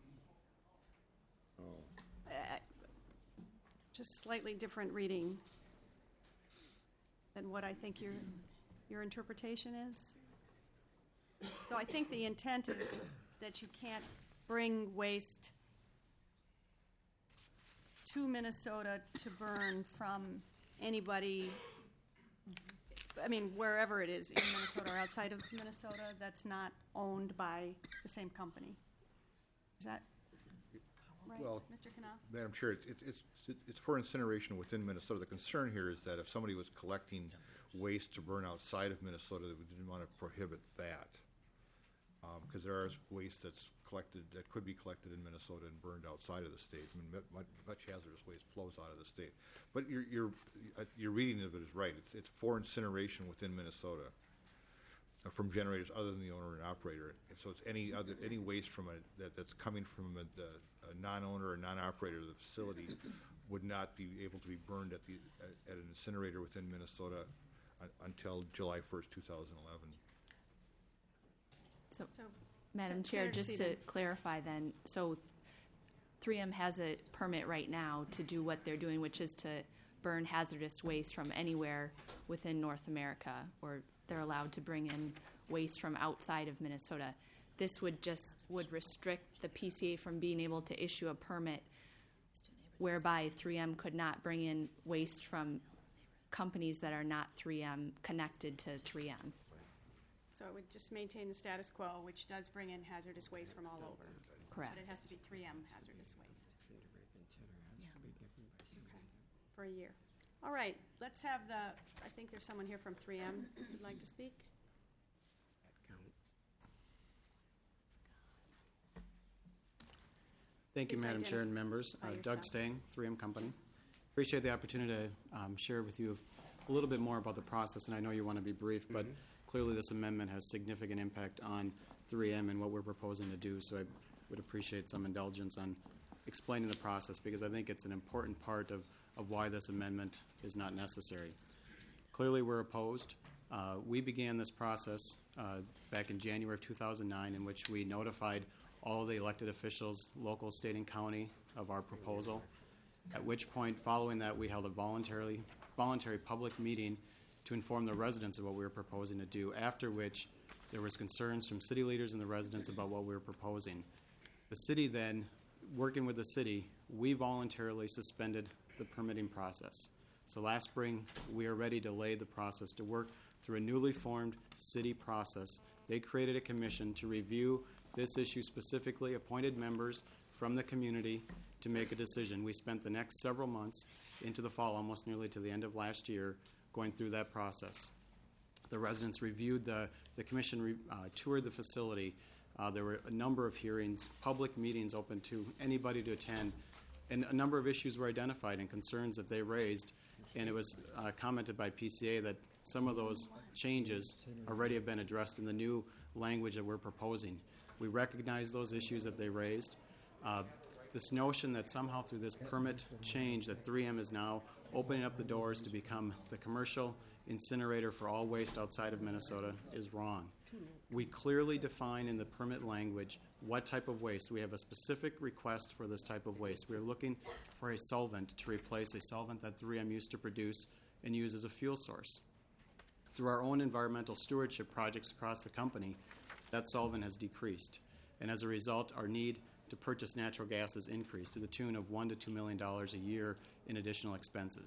Oh. uh, just slightly different reading than what I think your, your interpretation is. So I think the intent is that you can't bring waste to Minnesota to burn from anybody, I mean, wherever it is, in Minnesota or outside of Minnesota, that's not owned by the same company. Is that right, Well, Mister Knopf? Madam Chair, it's, it's, it's- it's for incineration within Minnesota. The concern here is that if somebody was collecting waste to burn outside of Minnesota, that we didn't want to prohibit that. Because there is waste that's collected, that could be collected in Minnesota and burned outside of the state. I mean, mu- much, much hazardous waste flows out of the state. But your, your, uh, your reading of it is right. It's, it's for incineration within Minnesota uh, from generators other than the owner and operator. And so it's any other, any waste from a, that, that's coming from a, a non-owner or non-operator of the facility would not be able to be burned at the, at an incinerator within Minnesota un- until July first, two thousand eleven. So, So, Madam Sen- Chair, Senator just to Seaton. clarify then, so three M has a permit right now to do what they're doing, which is to burn hazardous waste from anywhere within North America, or they're allowed to bring in waste from outside of Minnesota. This would just, would restrict the P C A from being able to issue a permit whereby three M could not bring in waste from companies that are not three M, connected to three M. So it would just maintain the status quo, which does bring in hazardous waste from all over. Correct. But it has to be three M hazardous waste. Okay, for a year. All right, let's have the, I think there's someone here from three M who'd like to speak. Thank you, Please Madam Chair and identify members. Uh, yourself. Doug Stang, three M Company. Appreciate the opportunity to um, share with you a little bit more about the process, and I know you want to be brief, but clearly this amendment has significant impact on three M and what we're proposing to do, so I would appreciate some indulgence on explaining the process, because I think it's an important part of, of why this amendment is not necessary. Clearly, we're opposed. Uh, we began this process uh, back in January of two thousand nine, in which we notified all of the elected officials, local, state, and county, of our proposal. At which point, following that, we held a voluntarily, voluntary public meeting to inform the residents of what we were proposing to do, after which there was concerns from city leaders and the residents about what we were proposing. The city then, working with the city, we voluntarily suspended the permitting process. So last spring, we are ready to lay the process to work through a newly formed city process. They created a commission to review this issue specifically, appointed members from the community to make a decision. We spent the next several months into the fall, almost nearly to the end of last year, going through that process. The residents reviewed the, the commission re, uh, toured the facility. Uh, there were a number of hearings, public meetings open to anybody to attend, and a number of issues were identified and concerns that they raised, and it was uh, commented by P C A that some of those changes already have been addressed in the new language that we're proposing. We recognize those issues that they raised. Uh, this notion that somehow through this permit change that three M is now opening up the doors to become the commercial incinerator for all waste outside of Minnesota is wrong. We clearly define in the permit language what type of waste. We have a specific request for this type of waste. We're looking for a solvent to replace a solvent that three M used to produce and use as a fuel source. Through our own environmental stewardship projects across the company, that solvent has decreased. And as a result, our need to purchase natural gas has increased to the tune of one to two million dollars a year in additional expenses.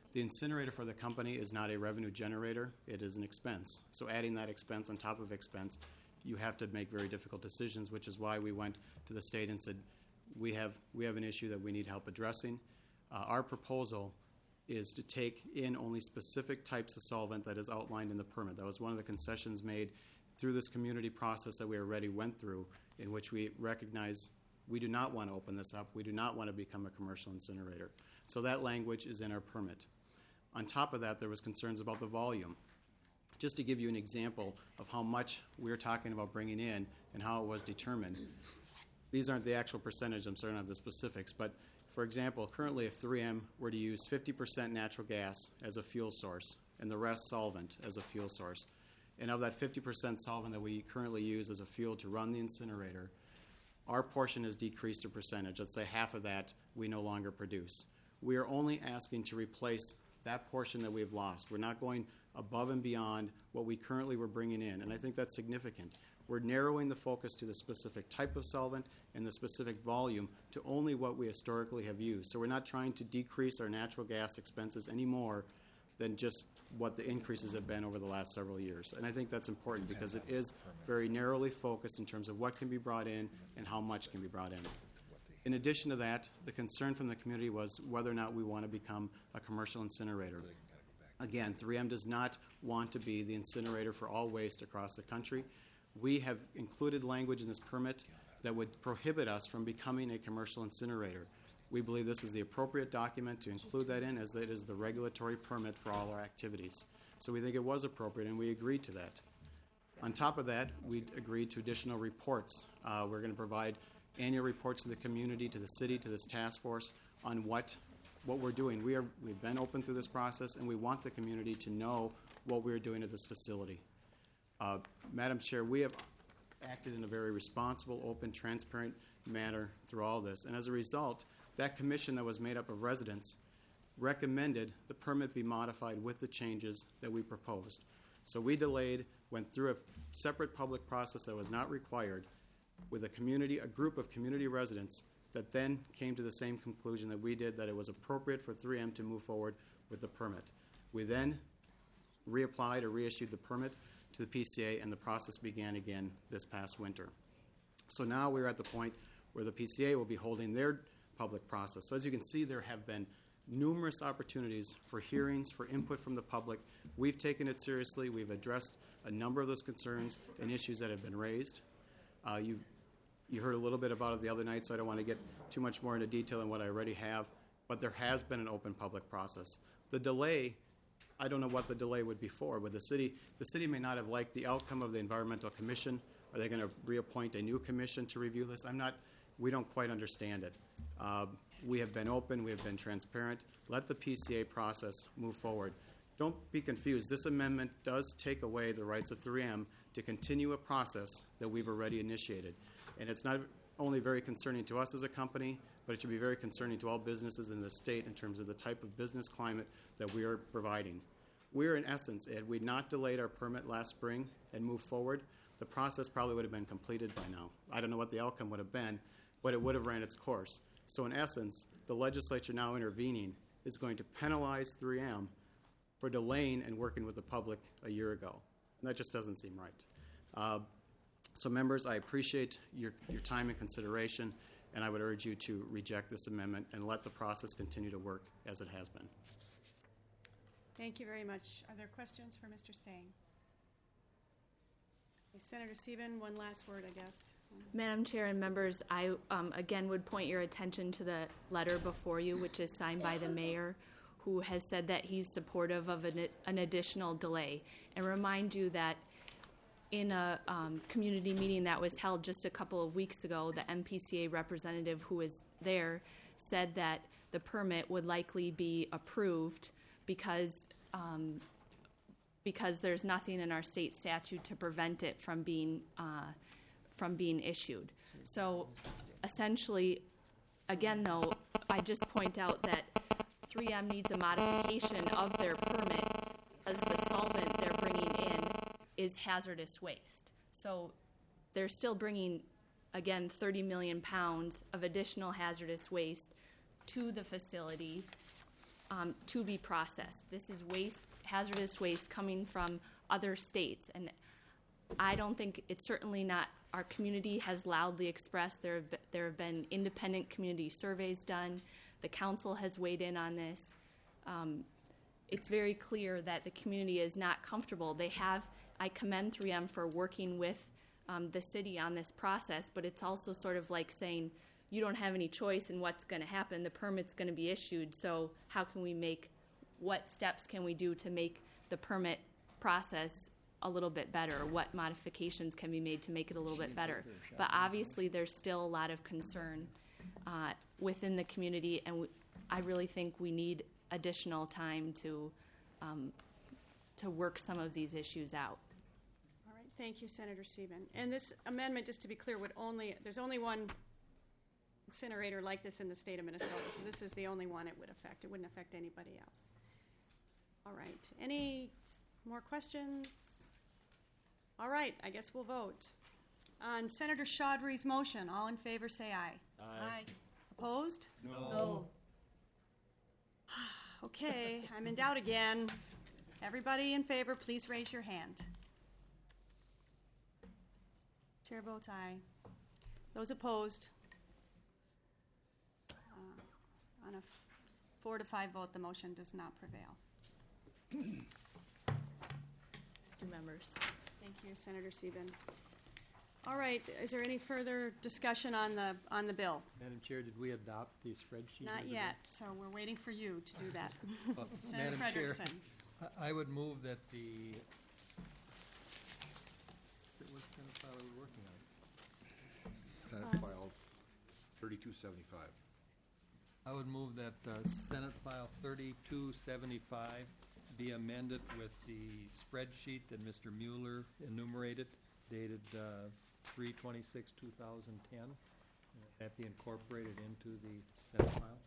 The incinerator for the company is not a revenue generator, it is an expense. So adding that expense on top of expense, you have to make very difficult decisions, which is why we went to the state and said, we have, we have an issue that we need help addressing. Uh, our proposal is to take in only specific types of solvent that is outlined in the permit. That was one of the concessions made through this community process that we already went through, in which we recognize we do not want to open this up. We do not want to become a commercial incinerator. So that language is in our permit. On top of that, there was concerns about the volume. Just to give you an example of how much we're talking about bringing in and how it was determined. These aren't the actual percentage, I'm sorry, I don't have the specifics, but for example, currently if three M were to use fifty percent natural gas as a fuel source and the rest solvent as a fuel source, and of that fifty percent solvent that we currently use as a fuel to run the incinerator, our portion has decreased a percentage. Let's say half of that we no longer produce. We are only asking to replace that portion that we've lost. We're not going above and beyond what we currently were bringing in, and I think that's significant. We're narrowing the focus to the specific type of solvent and the specific volume to only what we historically have used. So we're not trying to decrease our natural gas expenses any more than just what the increases have been over the last several years. And I think that's important because it is very narrowly focused in terms of what can be brought in and how much can be brought in. In addition to that, the concern from the community was whether or not we want to become a commercial incinerator. Again, three M does not want to be the incinerator for all waste across the country. We have included language in this permit that would prohibit us from becoming a commercial incinerator. We believe this is the appropriate document to include that in, as it is the regulatory permit for all our activities. So we think it was appropriate, and we agreed to that. On top of that, we agreed to additional reports. Uh, we're going to provide annual reports to the community, to the city, to this task force on what what we're doing. We are, we've been open through this process, and we want the community to know what we're doing at this facility. Uh, Madam Chair, we have acted in a very responsible, open, transparent manner through all this. And as a result, that commission that was made up of residents recommended the permit be modified with the changes that we proposed. So we delayed, went through a separate public process that was not required with a community, a group of community residents that then came to the same conclusion that we did, that it was appropriate for three M to move forward with the permit. We then reapplied or reissued the permit to the P C A, and the process began again this past winter. So now we're at the point where the P C A will be holding their public process. So as you can see, there have been numerous opportunities for hearings, for input from the public. We've taken it seriously. We've addressed a number of those concerns and issues that have been raised. Uh, you you heard a little bit about it the other night, so I don't want to get too much more into detail than what I already have, but there has been an open public process. The delay, I don't know what the delay would be for. With the city, the city may not have liked the outcome of the Environmental Commission. Are they going to reappoint a new commission to review this? I'm not, we don't quite understand it. Uh, we have been open, we have been transparent. Let the P C A process move forward. Don't be confused. This amendment does take away the rights of three M to continue a process that we've already initiated. And it's not only very concerning to us as a company, but it should be very concerning to all businesses in the state in terms of the type of business climate that we are providing. We're, in essence, had we not delayed our permit last spring and moved forward, the process probably would have been completed by now. I don't know what the outcome would have been, but it would have ran its course. So in essence, the legislature now intervening is going to penalize three M for delaying and working with the public a year ago. And that just doesn't seem right. Uh, so members, I appreciate your, your time and consideration, and I would urge you to reject this amendment and let the process continue to work as it has been. Thank you very much. Are there questions for Mister Stang? Okay, Senator Sieben, one last word, I guess. Madam Chair and members, I um, again would point your attention to the letter before you, which is signed by the mayor, who has said that he's supportive of an, an additional delay, and remind you that in a um, community meeting that was held just a couple of weeks ago, the M P C A representative who was there said that the permit would likely be approved because um, because there's nothing in our state statute to prevent it from being uh, from being issued. So essentially, again though, I just point out that three M needs a modification of their permit because the solvent they're bringing in is hazardous waste. So they're still bringing, again, thirty million pounds of additional hazardous waste to the facility um, to be processed. This is waste, hazardous waste coming from other states, and I don't think it's certainly not. Our community has loudly expressed there have been, there have been independent community surveys done. The council has weighed in on this. Um, it's very clear that the community is not comfortable. They have. I commend three M for working with um, the city on this process, but it's also sort of like saying you don't have any choice in what's going to happen. The permit's going to be issued, so how can we make, what steps can we do to make the permit process a little bit better? What modifications can be made to make it a little bit better? But obviously there's still a lot of concern uh, within the community, and we, I really think we need additional time to um, to work some of these issues out. All right, thank you, Senator Sieben. And this amendment, just to be clear, would only, there's only one incinerator like this in the state of Minnesota, so this is the only one it would affect. It wouldn't affect anybody else. All right, any more questions? All right, I guess we'll vote. On Senator Chaudhry's motion, all in favor say aye. Aye. Opposed? No. No. Okay, I'm in doubt again. Everybody in favor, please raise your hand. Chair votes aye. Those opposed? Uh, on a f- four to five vote, the motion does not prevail. Two members. Thank you, Senator Sieben. All right, is there any further discussion on the on the bill? Madam Chair, did we adopt the spreadsheet? Not of the yet, so we're waiting for you to do that. Well, Senator Madam Chair, Frederickson. I- I would move that the, what Senate file are we working on? Senate Um, File thirty-two seventy-five. I would move that uh, Senate File thirty-two seventy-five be amended with the spreadsheet that Mister Mueller enumerated, dated uh, three twenty-six two thousand ten. That be incorporated into the Senate file.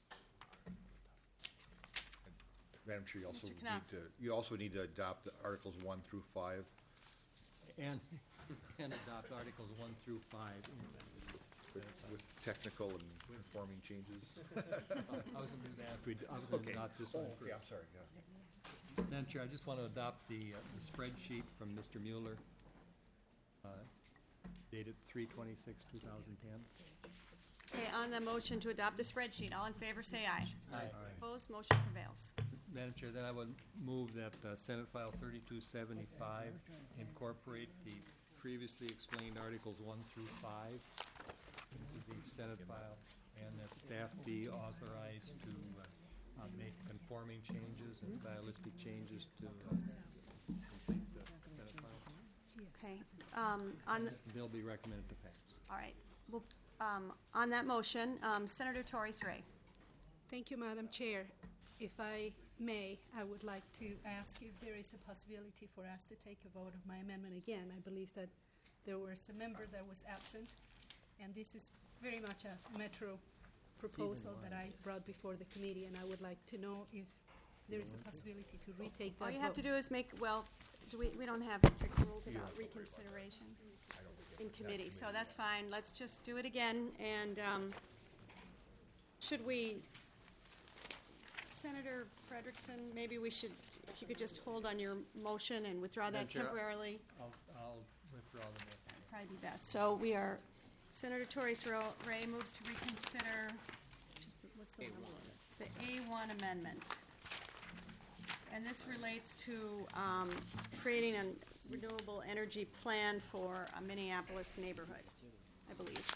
Madam Chair, you also Mister need Knopf. to, you also need to adopt the Articles one through five. And, and adopt Articles one through five. With, with technical and conforming changes. I was going to do that after we, I was going to Okay. adopt this Oh, one okay, first. I'm sorry, yeah. Madam Chair, I just want to adopt the, uh, the spreadsheet from Mister Mueller, uh, dated three twenty-six two thousand ten. Okay, on the motion to adopt the spreadsheet, all in favor say aye. Aye. Opposed, motion prevails. Madam Chair, then I would move that uh, Senate File thirty-two seventy-five incorporate the previously explained Articles one through five into the Senate file, and that staff be authorized to uh, uh, make conforming changes and stylistic changes to uh, complete the Senate file. Okay, um, on, the- The bill be recommended to pass. all right, well, um, on that motion, um, Senator Torres Ray. Thank you, Madam Chair. If I may, I would like to ask if there is a possibility for us to take a vote of my amendment again. I believe that there was a member that was absent, and this is very much a Metro proposal that I brought before the committee, and I would like to know if there is a possibility to retake that All you have to vote. do is make, well, do we, we don't have strict rules about reconsideration in committee, so that's fine. Let's just do it again, and um, should we, Senator Frederickson, maybe we should, if you could just hold on your motion and withdraw Madam that Chair, temporarily, I'll, I'll withdraw the motion. that'd probably be best. So we are, Senator Torres Ro- Ray moves to reconsider Just the- What's the number of it? the A one amendment. And this relates to um, creating a renewable energy plan for a Minneapolis neighborhood, I believe.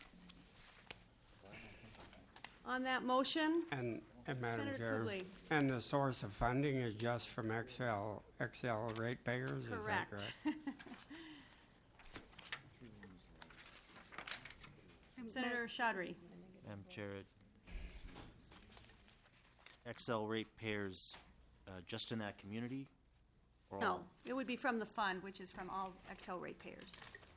On that motion, And, and Madam Senator Chair, Cooley. and the source of funding is just from X L, X L ratepayers, is that Correct. correct? Senator Chaudhry. Madam Chair, X L ratepayers uh, just in that community? Or No, all? it would be from the fund, which is from all X L ratepayers.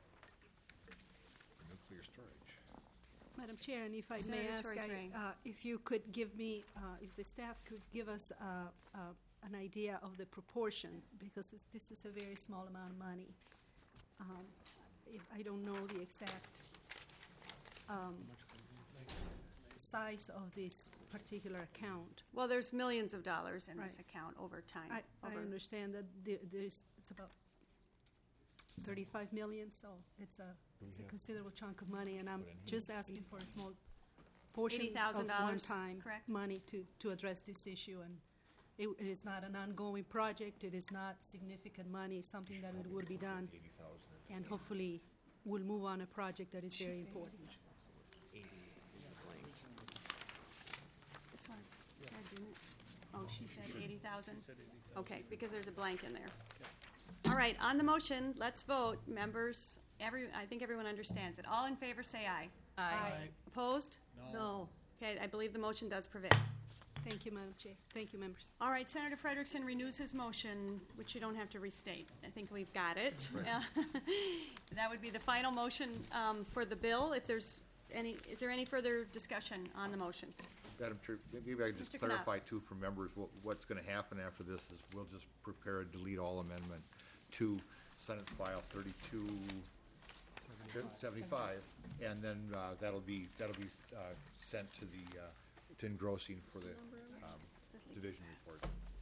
Nuclear storage. Madam Chair, and if I may Senator ask, Torres I- Ray. uh, if you could give me, uh, if the staff could give us uh, uh, an idea of the proportion, because this- this is a very small amount of money. Um, if I don't know the exact um, size of this particular account. Well, there's millions of dollars in this Right. account over time. I, I over- understand that there, there's, it's about thirty-five million, so it's a, it's a considerable chunk of money, and I'm just asking for a small portion eighty thousand of dollars, one-time correct? money to, to address this issue, and it, it is not an ongoing project, it is not significant money, something that it will be done, and hopefully we'll move on a project that is very important. That's what it said, didn't it? Oh, she said eighty thousand? Okay, because there's a blank in there. All right, on the motion, let's vote. Members, every, I think everyone understands it. All in favor, say aye. Aye. Opposed? No. Okay, I believe the motion does prevail. Thank you, Madam Chair. Thank you, members. All right, Senator Frederickson renews his motion, which you don't have to restate. I think we've got it. That would be the final motion um, for the bill. If there's any, is there any further discussion on the motion? Madam Chair, maybe I can just Mister Knopf. clarify too for members, what, what's gonna happen after this is we'll just prepare a delete all amendment to Senate File thirty-two seventy-five, and then, uh, that'll be, that'll be, uh, sent to the, uh, to engrossing for the, um, division report.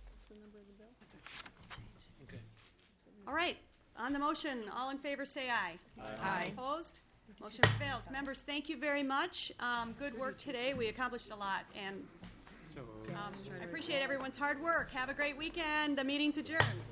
All right, on the motion, all in favor say aye. Aye. Opposed? Motion prevails. Members, thank you very much. Um, good work today. We accomplished a lot, and um, I appreciate everyone's hard work. Have a great weekend. The meeting's adjourned.